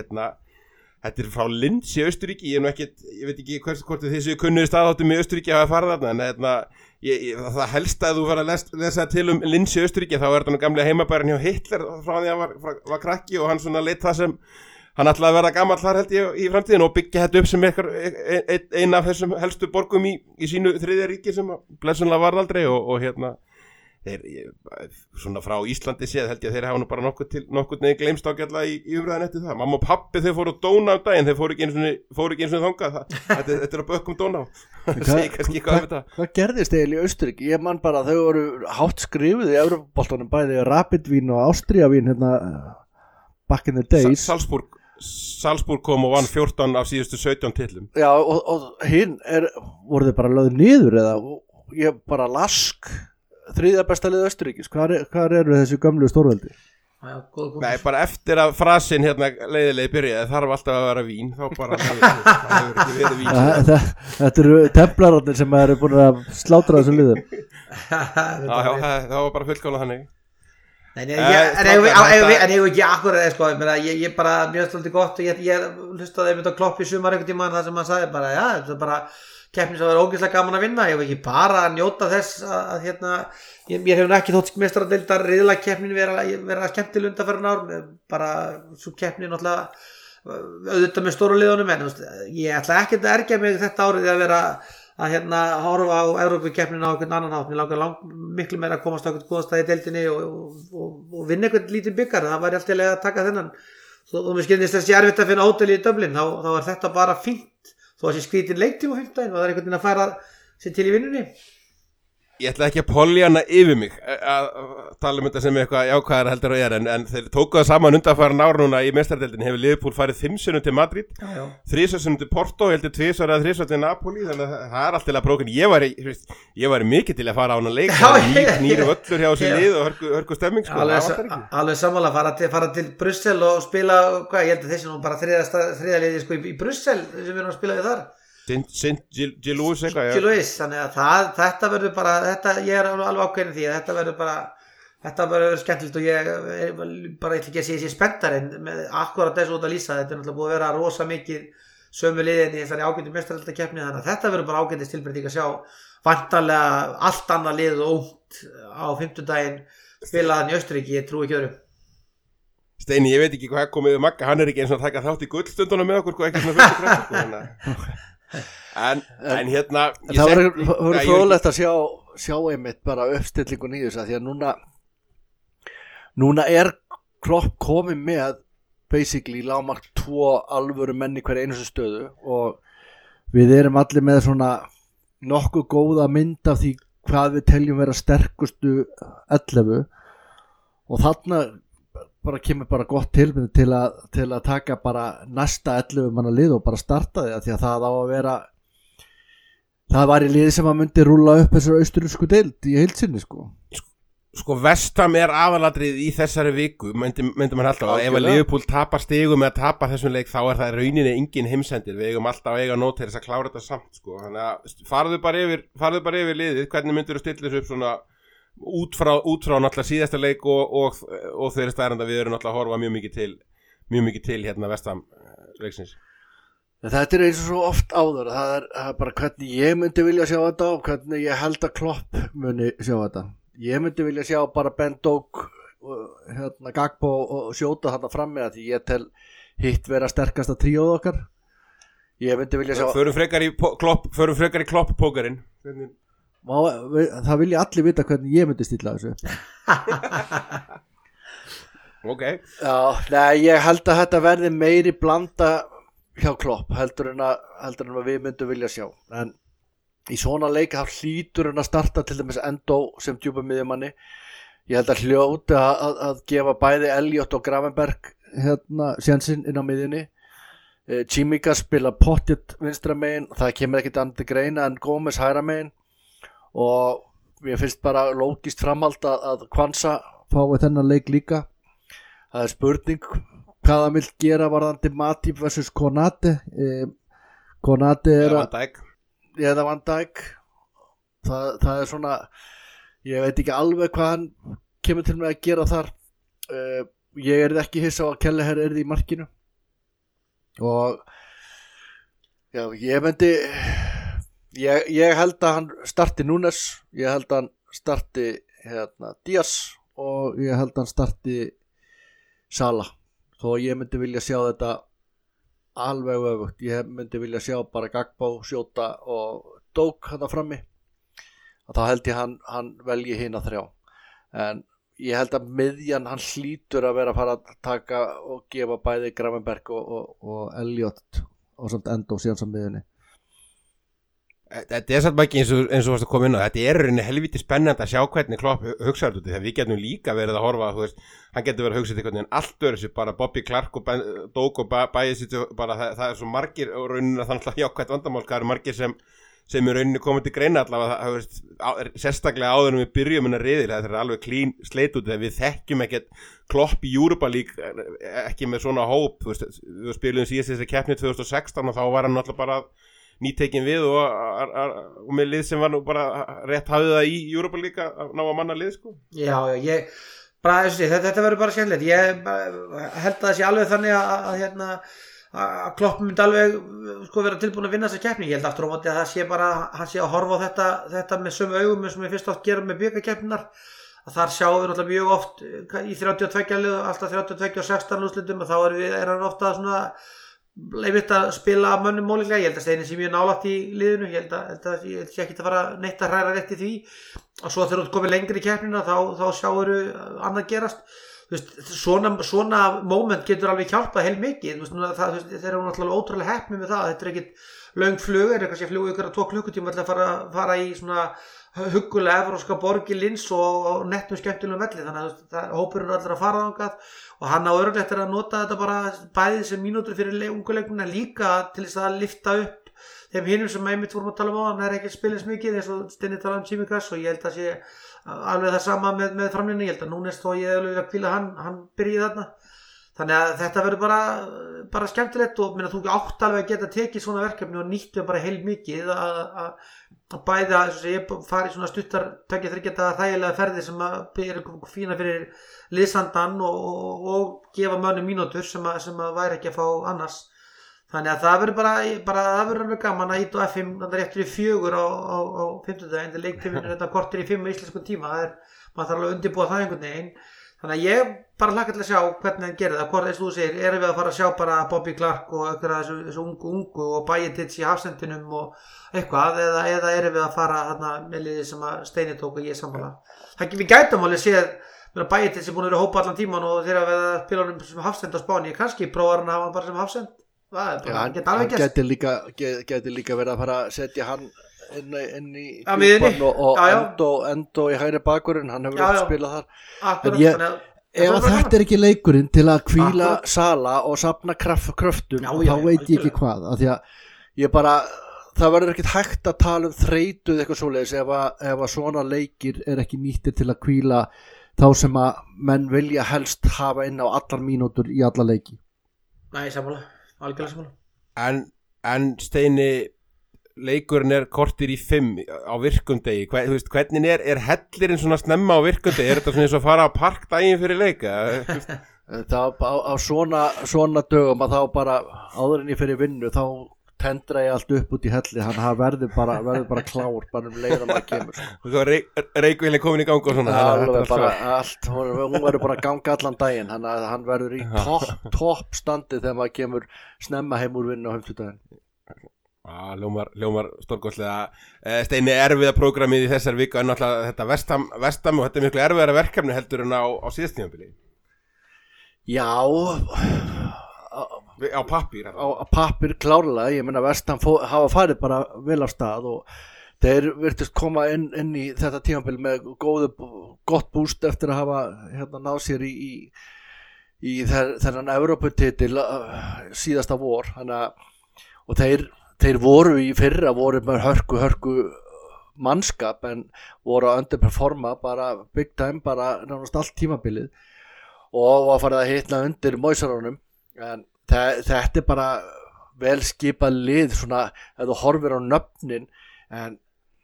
þetta er frá Linz í Austurríki, ég veit ekki hvort þið séu kunnuði staðáttum í Austurríki að hafa farið þarna, en það helst að þú fara að lesa til Linz í Austurríki, þá er þetta nú gamlega heimabærin hjá Hitler frá því að var krakki og hann svona leit það sem hann ætlaði að verða gamall þar held ég í framtíðin og byggja þetta upp sem eina af þessum helstu borgum í sínu þriðja ríki sem blessunlega varð aldrei og hérna svona frá Íslandi séð held ég að þeir hafa nú bara nokkuð neginn gleymst ágætlega í umræðan eftir það. Mamma og pappi þeir fóru að dóna um daginn, þeir fóru ekki eins og þangað þetta er að bökkum dóna það segir kannski eitthvað um þetta. Hvað gerðist eiginlega í Austurríki? Ég man bara að þau voru hátt skrifuð í Evrópuboltanum bæði Rapidvín og Ástríavín hérna back in the days. Salzburg kom og vann 14 af síðustu 17 titlum. Já og hinn voru þeir bara lögð niður eða ég bara lask þriðja besta liðið Austurríkis, hvar eru þessi gömlu stórveldi? Nei, bara eftir að frasin hérna leiðilegi byrjaði, þarf alltaf að vera vín þá bara það hefur ekki verið vín Þetta eru templararnir sem eru búin að slátra þessum liðum það var bara fullkomlega þannig. En ég hef ekki akkurat sko, ég bara, mjög stolti gott og ég hlustaði einmitt á Klopp í sumar einhvern tímann þar sem hann sagði bara, já, þetta er bara keppni sem var ógeðslega gaman að vinna, ég hef ekki bara að njóta þess að hérna, mér hefur ekki þótt meistaradeildar riðlakeppnin vera skemmtileg undanfarin ár, bara svo keppni náttúrulega auðvitað með stóru liðunum en ég ætla ekki að ergja mig þetta árið að vera að hérna horfa á Evrópukeppnin á einhvern annan hátt, mér langar miklu meira að komast á einhvern góðan stað í deildinni og vinna einhvern lítinn byggar, það væri alltaf að taka þennan og mér skilnist þessi erfitt að finna hótel í Dublin, þá er þetta bara fínt þó að sé skrítin leiktíma á 15 og það er einhvern veginn að færa sér til í vinnunni. Ég ætla ekki að poljana yfir mig að tala þetta sem eitthvað jákvæðara heldur og en þeir tóku það saman undanfarin ár núna í meistaradeildinni hefur Liverpool farið 5 sinnum til Madrid, 3 sinnum til Porto, heldur 2 eða 3 sinnum til Napoli, þannig að það er alltaf brókin. Ég væri mikið til að fara á hana leik, nýri völlur hjá þessi lið og hörku stemming sko. Alveg sammála, fara til Brussel og spila, ég held að þessi nú bara þriðja liði sko í Brussel sem við erum að spila við þar. Gilúis þannig að þetta verður bara ég er alveg ákveðin því að þetta verður skemmtilegt og ég bara ætla ekki að sé spenntar en með akkurat þessu út að lýsa þetta er náttúrulega búið að vera rosa mikið sömu liðin í þessari ágætu meistaraldakeppni þannig að þetta verður bara ágætis tilbreyting að sjá vantarlega allt annað lið og ungt á 50 daginn spilaðan í Austurríki, ég trúi ekki öðru. Steini, ég veit ekki hvað komið við Magga, hann er ekki eins og að taka þátt í gullstundunum með okkur ekki svona fyrir kraftur en hérna það voru fróðlegt að sjá einmitt bara uppstillingun í þess að því að núna er Klopp komið með basically lágmark 2 alvöru menn í hverja einu stöðu og við erum allir með svona nokkuð góða mynd af því hvað við teljum vera sterkustu 11 og þarna bara kemur bara gott tilbyrði til að taka bara næsta 11 manna lið og bara starta því að það á að vera það var í liði sem að myndi rúlla upp þessar austurísku deild í heilsinni sko West Ham er aðalatrið í þessari viku myndi mann alltaf og ef að Liverpool tapar stigum með að tapa þessum leik þá er það rauninni engin heimsendir, við eigum alltaf að eiga nót til þess að klára þetta samt sko, þannig að farðu bara yfir liðið, hvernig myndir þú stilla þessu upp svona út frá náttúrulega síðasta leik og þeirri staðrenda við erum náttúrulega að horfa mjög mikið til hérna West Ham leiksins. Þetta er eins og svo oft áður það er bara hvernig ég myndi vilja sjá þetta og hvernig ég held að Klopp muni sjá þetta. Ég myndi vilja sjá bara Ben Doak hérna Gagbo og skjóta þarna fram með því ég hitt vera sterkasta tríóð okkar. Ég myndi vilja sjá Förum frekar í klopp-pókerinn. það vilja allir vita hvernig ég myndi stilla þessu. Ok. Já, nei, ég held að þetta verði meiri blanda hjá Klopp heldur en að við myndum vilja sjá. En í svona leika þá hlýtur hann að starta til dæmis Endo sem djúpa miðjumanni. Ég held að hljóti að gefa bæði Elliot og Gravenberg sénsinn inn á miðjunni. Tsimikas spila pottþétt vinstra megin, það kemur ekkert annað til greina en Gómez hægra megin og mér finnst bara lógist framhald að Kwanza fái þennan leik líka. Það er spurning hvað hann vil gera varðandi Matip versus Konate. Konate eða Van Dijk. Það er svona, ég veit ekki alveg hvað hann kemur til með að gera þar. Ég er ekki hissa á að Kelleher er í markinu og já, ég held að hann starti Núnes, ég held að hann starti Díaz og ég held að hann starti Salah, þó ég myndi vilja sjá þetta alveg öfugt. Ég myndi vilja sjá bara Gagbo, Sjóta og Dók þarna frammi og þá held ég hann velji hina þrjá. En ég held að miðjan hann hlýtur að vera að fara að taka og gefa bæði Gravenberg og Elliot og samt Endo síðan sem miðjunni. Þetta er samt ekki eins og varst að koma inn á. Þetta er rauninni helviti spennandi að sjá hvernig Klopp hugsaður þetta, þegar við getum líka verið að horfa, þú veist, hann getur verið að hugsa þetta einhvern veginn allt öðru sér, bara Bobby Clark og Dók og bæði sitt, bara það er svo margir og rauninni að þannig að jákvæmt vandamál, það eru margir sem í rauninni komið til greina allavega, sérstaklega áður en við byrjum hennar riðil, þetta er alveg clean slate út, þegar við þekkjum ekkert Klopp í Europa League, ekki með svona hóp, þú veist, við spilum síðast þessi keppni 2016 og þá var hann alltaf bara nýtekin við og með lið sem var nú bara rétt hafið það í Europa League að ná að manna lið, sko. Já, ég bara, þetta verður bara skemmtilegt. Ég held að það sé alveg þannig að Klopp myndi alveg sko vera tilbúin að vinna þessa keppni. Ég held aftur á móti að það sé bara, hann sé að horfa á þetta með sömu augum sem við fyrst oft gerum með bikarkeppninar, að þar sjáum við náttúrulega mjög oft í 32 lið, alltaf 32 og 16 úrslitum, og þá er hann ofta svona leifitt að spila mönnum mólíklega. Ég held að Steini sé mjög nálægt í liðinu, ég held að ég sé ekki að fara neitt að hræra rétt í því, og svo þegar þú komið lengri í keppnina þá sjáur annað gerast. Veist, svona moment getur alveg hjálpað heil mikið. Þeir eru náttúrulega ótrúlega heppnir með það. Þetta er ekkit löng flug, er kannski að fljúga ykkur 2 klukkutíma til að fara í svona huggulega evrópska borg í Linz og nettum skemmtilegum velli, þannig að hópurinn er allir að fara þangað og hann á örugglega eftir að nota þetta bara bæði sem mínútur fyrir unguleikmuna, líka til þess að lyfta upp þeim hinum sem einmitt vorum að tala um á, hann er ekki spilins mikið eins og Steini tala um Tsimikas, og ég held að sé alveg það sama með framlínu. Ég held að Núnes, þó ég hefði að hvíla hann byrjið þarna, þannig að þetta verður bara skemmtilegt, og minna, þú átt alveg að geta tekið svona verkefni og nýttu bara heil mikið að bæði að ég fari svona stuttar 2-3 daga þægilega ferðir sem er fína fyrir liðsandan og gefa mönnum mínútur sem að væri ekki að fá annars. Þannig að það verður bara það verður alveg gaman að íta á F5 réttur í 4 á 50 dag, en leiktíminn þetta kortir í 5 á íslenskum tíma, maður þarf alveg að undirbúa það einhvern veginn. Þannig að ég bara hlakka til að sjá hvernig hann gerir það. Hvort, eins og þú segir, erum við að fara að sjá bara Bobby Clark og eitthvað þessu ungu og Bajetić í hafsendinum og eitthvað, eða erum við að fara þarna með liðið sem að Steini tók og ég sammála. Við gætum alveg séð Bajetić er búin að vera hópa allan tíman og þegar við að spila hann sem hafsend á Spáni, kannski prófar hann að hafa hann bara sem hafsend. Hann geti líka verið að fara að setja hann inn í djúpan og Endo í hægri bakurinn, hann hefur ekki spilað þar. En ef þetta er ekki leikurinn til að hvíla Sala og safna kröftum, þá veit ég ekki hvað, af því að ég bara, það verður ekkert hægt að tala um þreytuð eitthvað svoleiðis ef að svona leikir er ekki nýttir til að hvíla þá sem að menn vilja helst hafa inn á allar mínútur í alla leiki. Nei, sammála, algjörlega sammála. En Steini, leikurinn er kortir í 5 á virkundegi, hvernig er hellirinn svona snemma á virkundegi, er þetta svona eins og að fara á parkdaginn fyrir leika? Það á svona dögum að þá bara áður en ég fyrir vinnu, þá tendra ég allt upp út í helli, hann verður bara klár bara leið að maður kemur og svo reykvélin komin í gang og svona alveg bara allt, hún verður bara að ganga allan daginn, hann verður í topp standi þegar maður kemur snemma heim úr vinnu á fimmtudaginn. Ljómar stórkostlega Steini, erfiða prógramið í þessar viku en náttúrulega þetta vestam og þetta miklu erfiðara verkefni heldur en á síðast tímabili. Já, á pappír á pappír klárlega, ég meina vestam hafa farið bara vel af stað og þeir virtust koma inn í þetta tímabil með gott búst eftir að hafa náð sér í þennan Evróputitil síðasta vor, og þeir voru í fyrra með hörku mannskap en voru að underperforma bara big time, bara nánast allt tímabilið og var farið að hitna undir Moisaránum, en þetta bara vel skipað lið svona, ef þú horfir á nöfnin, en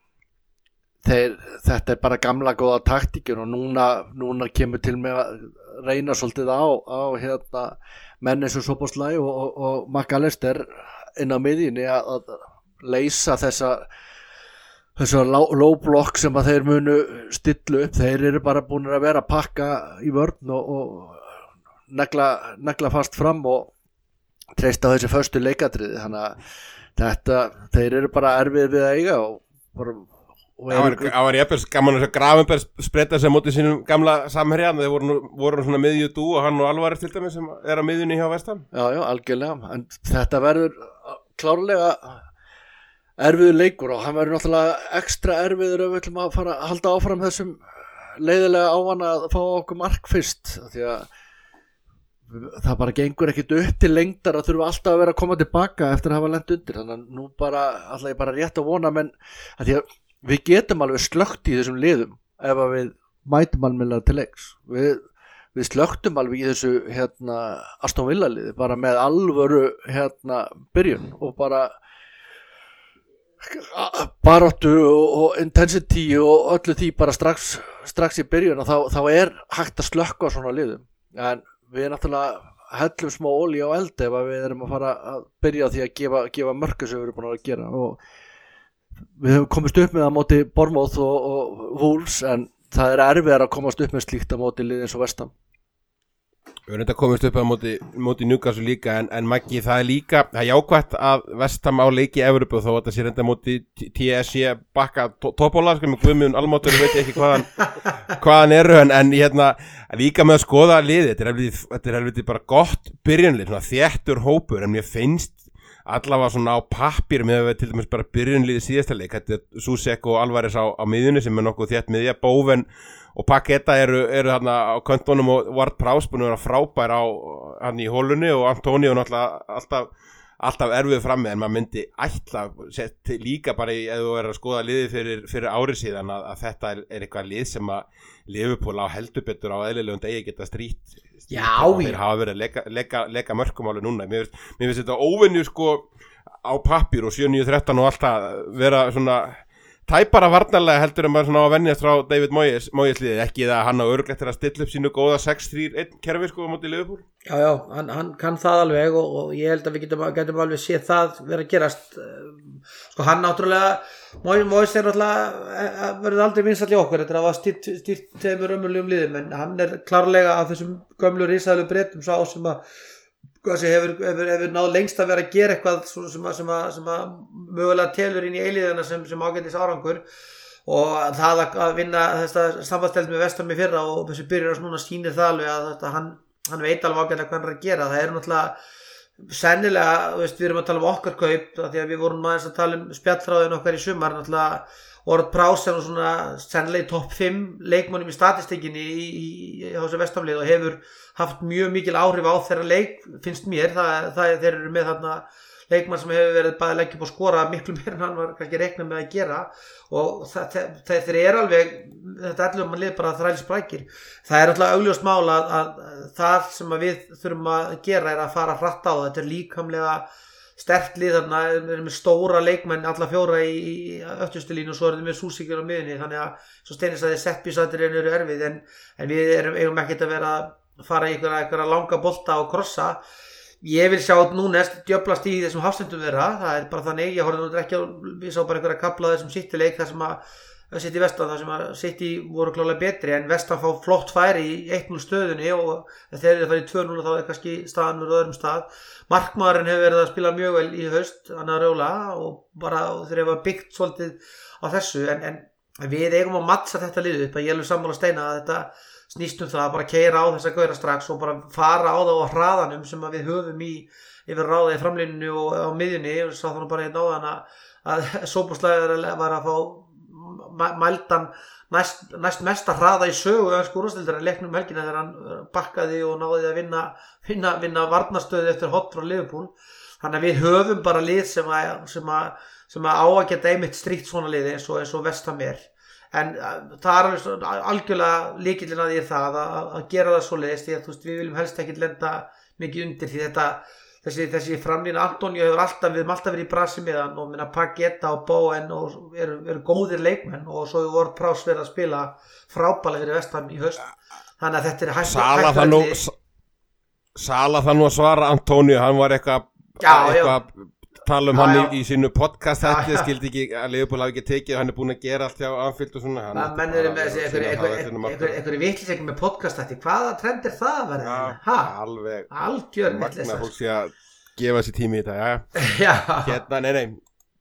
þetta bara gamla góða taktíkin og núna kemur til með að reyna svolítið á menn eins og Szoboszlai og McAllister inn á miðjunni að leysa þessa low block sem að þeir munu stillu upp. Þeir eru bara búin að vera að pakka í vörn og negla fast fram og treysta á þessi föstu leikadriði, þannig að þeir eru bara erfið við að eiga Það var jafnvel gaman að Gravenberg spretta sig á móti sínum gamla samherja, þeir voru svona miðju dú og hann og Alvarez til dæmis sem er á miðjunni hjá Vestam. Já, algjörlega, en þetta verður klárlega erfiður leikur og hann verður náttúrulega ekstra erfiður ef við ætlum að fara að halda áfram þessum leiðilega ávana að fá okkur mark fyrst, því að það bara gengur ekkit upp til lengdar að þurfa alltaf að vera að koma tilbaka eftir að hafa lent undir, þannig að nú ætla ég bara rétt að vona menn að því að við getum alveg slökkt í þessum liðum ef að við mætum almennilega til leiks. Við slöktum alveg í þessu Aston Villa liði bara með alvöru byrjun og bara baráttu og intensity og öllu því bara strax í byrjun, og þá er hægt að slökka á svona liðum, en við náttúrulega hellum smá olíu á eld ef að við erum að fara að byrja á því að gefa mörku sem við erum búin að gera, og við höfum komist upp með það á móti Bournemouth og Wolves, en það er erfiðar að komast upp með slíkt á móti lið eins og Vestam. Við höfum þetta komist upp á móti Newcastle líka, en Maggi, það er líka það er jákvætt að Vestam á leiki í Evrópu þó þetta sé reynda móti TSC bakka toppóla, með Guðmund Almáttur veit ég ekki hvaðan eru, en líka með að skoða liði, þetta er helviti bara gott byrjunlið, svona þéttur hópur, en mér finnst allavega svona á pappír með að til dæmis bara byrjunliði síðasta leik, þetta er Susek og Alvarez á miðjunni sem er nokkuð þétt miðja, Bowen og Paqueta eru þarna á köntunum og Ward-Prowse búin að vera frábær hann í hólunni, og Antonio náttúrulega alltaf erfið frammi, en maður myndi ætla líka bara ef þú er að skoða liði fyrir árið síðan að þetta er eitthvað lið sem að Liverpool á heldur betur á eðlilegum degi geta strýtt þeir hafa verið að leika mörkum alveg núna. Mér finnst þetta óvenju á pappír og 7-9-13 og alltaf vera svona tæpara varnarlega heldur en maður svona á að venjast frá David Moyes liðið, ekki það hann á örugglega til að stilla upp sínu góða 6-3-1 kerfi á móti Liverpool. Já, hann kann það alveg og ég held að við getum alveg séð það vera að gerast. Hann náttúrulega, Moyes er náttúrulega verður aldrei vinsæll í okkur eftir að hafa stýrt tveimur ömurlegum liðum, en hann er klárlega af þessum gömlu risaðlu Bretum sá sem að hefur náð lengst að vera að gera eitthvað sem að mögulega telur inn í eilíðina sem ágætis árangur, og það að vinna þetta sambandsteld með Vestam í fyrra og þessi byrjar núna sýnir það alveg að hann veit alveg ágætlega hvað hann er að gera. Það er náttúrulega sennilega, við erum að tala um okkar kaup því að við vorum aðeins að tala um spjallþráðin okkar í sumar, náttúrulega Ward-Prowse er svona sennilega í topp 5 leikmönnum í statistíkinni í þessu Vestamlið og hefur haft mjög mikil áhrif á þeirra leik, finnst mér. Þeir eru með þarna leikmann sem hefur verið bæði leggja upp og skora miklu meir en hann var kannski reiknað með að gera, og þeir eru alveg þetta 11 mann lið bara þrælsprækir. Það er alltaf augljóst mál að það sem að við þurfum að gera er að fara hratt á. Þetta er líkamlega sterkt lið, þarna er með stóra leikmenn alla fjóra í öftustu línu og svo er þetta með Susíkir á miðunni, þannig að svo Steinis að þið setbísatir eru erfið, en við eigum ekkert að vera að fara í einhverja langa bolta og krossa. ég vil sjá Núnes djöflast í þessum hafsendum þeirra, það bara þannig, ég horfði nú ekki á, ég sá bara einhverja kafla þessum City-leik þar sem að City Vestan, þar sem að City voru klálega betri en Vestan fá flott færi í 1-0 stöðunni og þegar þeir fara í 2-0 þá kannski staðan úr öðrum stað. Markmaðurinn hefur verið að spila mjög vel í haust, hann að Rjóla og bara þeir hefa byggt svolítið á þessu en við eigum að mattsa þetta liðu upp að ég alveg sammála Steina að þetta snýst það að bara keyra á þessa gauðra strax og bara fara á það á hraðanum sem að við höfum yfir ráða í framlínunni og á miðjunni og sá þannig bara hérna á þann að Sóboslæður var að fá mældan næst mesta hraða í sögu úrvalsdeildar en leiknum helgina þegar hann bakkaði og náði að vinna varnarstöðu eftir hot frá Liverpool. Þannig að við höfum bara lið sem að á að geta einmitt stríkt svona liði eins og West Ham er. En það algjörlega lykillinn að því það að gera það svoleiðis því að við viljum helst ekki lenda mikið undir því þessi framlína Antonio við höfum alltaf verið í brasi með hann og minna Paqueta og Bowen og eru góðir leikmenn og svo hefur Ward-Prowse verið að spila frábælega fyrir West Ham í haust. Þannig að þetta er hægt Sala það nú að svara Antonio, hann var eitthvað tala hann í sínu podcast þetta skildi ekki að Liverpool hafi ekki tekið hann búinn að gera allt hjá Anfield og svona menn eru með einhverju vitleysingar með podcast þetta, hvaða trend er það að vera? Alveg algjör magna fólk sé að gefa sér tími í þetta hérna, nei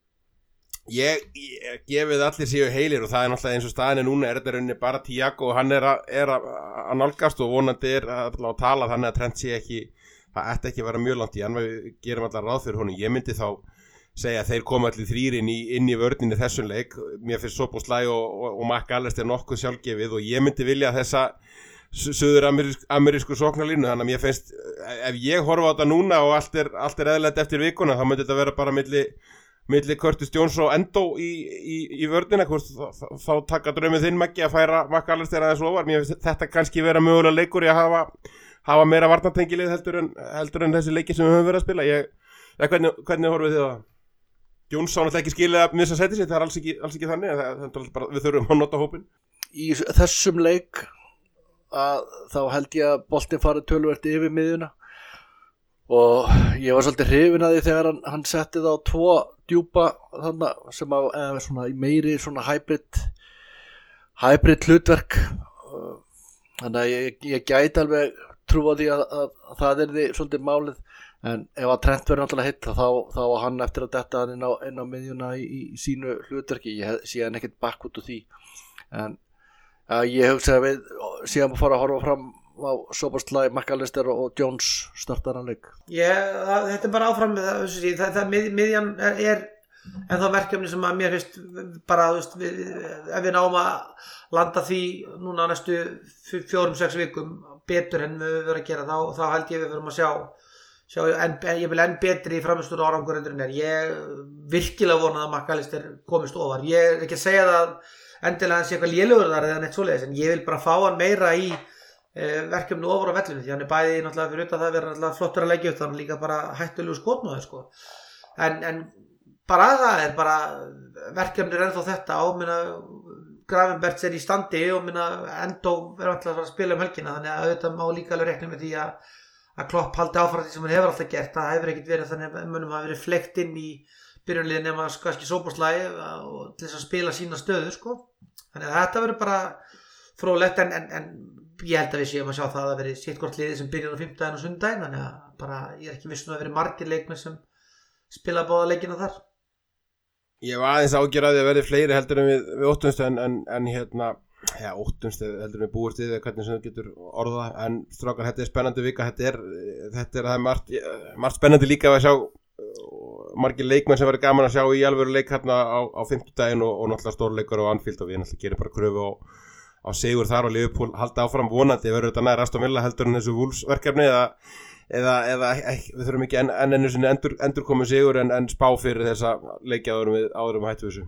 ég gefið allir séu heilir og það er náttúrulega eins og staðin núna þetta rauninni bara Thiago og hann er að nálgast og vonandi að tala þannig að trend sé ekki það ætti ekki að vera mjög langt í hann, við gerum allar ráð fyrir honum. Ég myndi þá segja að þeir koma allir þrír inn í vörninni þessum leik. Mér finnst Szoboszlai og McAllister nokkuð sjálfgefið og ég myndi vilja þessa suður-amerísku sóknarlínu. Þannig að mér finnst, ef ég horfa á þetta núna og allt er eðlilegt eftir vikuna, þá myndi þetta vera bara milli Curtis Jones og Endo í vörnina. Þá taka draumið þinn Maggi að færa McAllister aðeins ofar. Mér finnst þetta kannski vera mögulega leikur í að hafa meira varnartengilið heldur en þessi leiki sem við höfum verið að spila. Hvernig horfið þið það? Jóns sá náttúrulega ekki skilið að missa sæti sitt, það er alls ekki þannig, bara, við þurfum að nota hópin. Í þessum leik þá held ég að boltinn farið töluvert yfir miðjuna og ég var svolítið hrifinn að því þegar hann setti það á 2 djúpa þannig sem svona í meiri svona hybrid hlutverk. Þannig að ég gæti alveg trúa því að það er því svolítið málið en ef að Trent verður náttúrulega hitt þá var hann eftir að detta hann inn á miðjuna í sínu hlutverki, ég sé hann ekkert bakk út úr því en ég hugsa að við síðan að fara að horfa fram á Szoboszlai, McAllister og Jones startar hann leik. Þetta er bara áfram með það miðjan er en þá verkefni sem að mér finnst bara, ef við náum að landa því núna næstu 4-6 vikum betur en við verðum að gera þá held ég við verðum að sjá ég vil enn betri í framstöðu árangur en ég virkilega vona að McAllister komist ofar. Ég er ekki að segja það endilega hann sé eitthvað lélegur þar eða neitt svoleiðis en ég vil bara fá hann meira í verkefni ofar á vellinu því hann er bæði náttúrulega fyrir utan það að vera náttúrulega flottur að leggja upp þannig líka bara hættulegu skotmáði sko. En bara það er bara verkefni er ennþá þetta minna Gravenberts er í standi og minna Endo er alltaf að spila helgina þannig að auðvitað má líka alveg rekna með því að Klopp haldi áfram því sem hann hefur alltaf gert það hefur ekkert verið þannig að mönnum hafa verið flekt inn í byrjunliðin nema kannski Szoboszlai og til þess að spila sína stöðu sko. Þannig að þetta verður bara fróðlegt en ég held að við séum að sjá það að veri sitt hvort liði sem byrjar á 5. og 7. þannig að bara ég er ekki viss að veri margir leikmenn sem spila báða leikina þar. Ég var aðeins ágjör að því að verði fleiri heldur en við óttumst en hérna óttumst heldur en við búumst við hvernig sem það getur orða en strákar þetta er spennandi vika þetta er margt spennandi líka að sjá margir leikmenn sem verður gaman að sjá í alvöru leik hérna á 5. daginn og náttúrulega stórleikur á Anfield og við náttúrulega gerum bara kröfu á sigur þar og Liverpool halda áfram vonandi verður þetta nær Aston Villa heldur en þessu Wolves verkefni eða við þurfum ekki enn einu sinni endurkomu sigur en spá fyrir þessa leiki áðurum hættu þessu.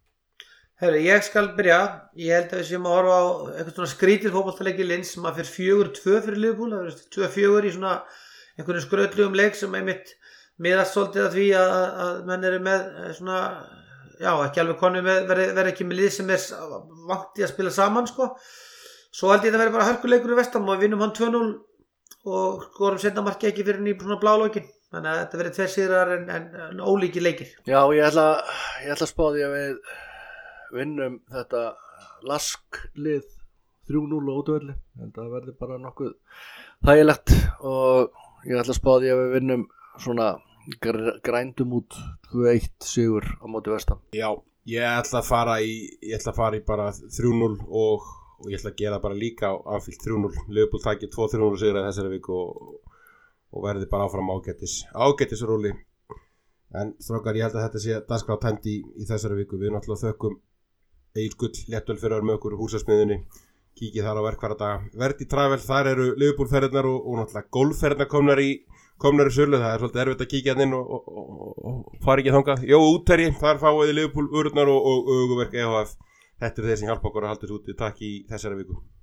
Herri, ég skal byrja. Ég held að við séum að horfa á eitthvað svona skrítið fótboltaleik í Linz sem að fyrir 4-2 fyrir Liverpool, það verður 2-4 í svona einhvern skrautlegum leik sem einmitt miðast svolítið að því að menn eru með svona ekki alveg konu verður ekki með lið sem er vant í að spila saman sko. Svo held ég að það verður bara hörkuleikur í West Ham og við vinnum hann 2-0 og skorum setna marki ekki fyrir í svona blálókin, þannig að þetta verið 2 sigrar en ólíkir leikir. Já, ég ætla að spá því að við vinnum þetta lasklið 3-0 á útivelli. Þetta verður bara nokkuð þægilegt og ég ætla að spá því að við vinnum svona grændum út 2-1 sigur á móti Vestam. Já, ég ætla að fara í bara 3-0 og ég ætla að gera bara líka á Anfield 3-0. Liverpool takir 2-3-0 sigra þessari viku og verði bara áfram ágætis róli. En strákar, ég held að þetta sé dagskrártæmt í þessari viku. Við náttúrulega þökkum Egill Gull léttöl fyrir að vera með okkur úr húsasmiðjunni. Kíkið þar á verkfæradag Verdi Travel, þar eru Liverpool-ferðirnar og náttúrulega golfferðirnar komnar í sölu. Það er svolítið erfitt að kíkja inn og fara ekki þangað. Jó, útterji, þar fáið þið Liverpool-ururnar og Öguverk EHF. Þetta eru þeir sem hjálpa okkur að halda þessu úti. Takk í þessari viku.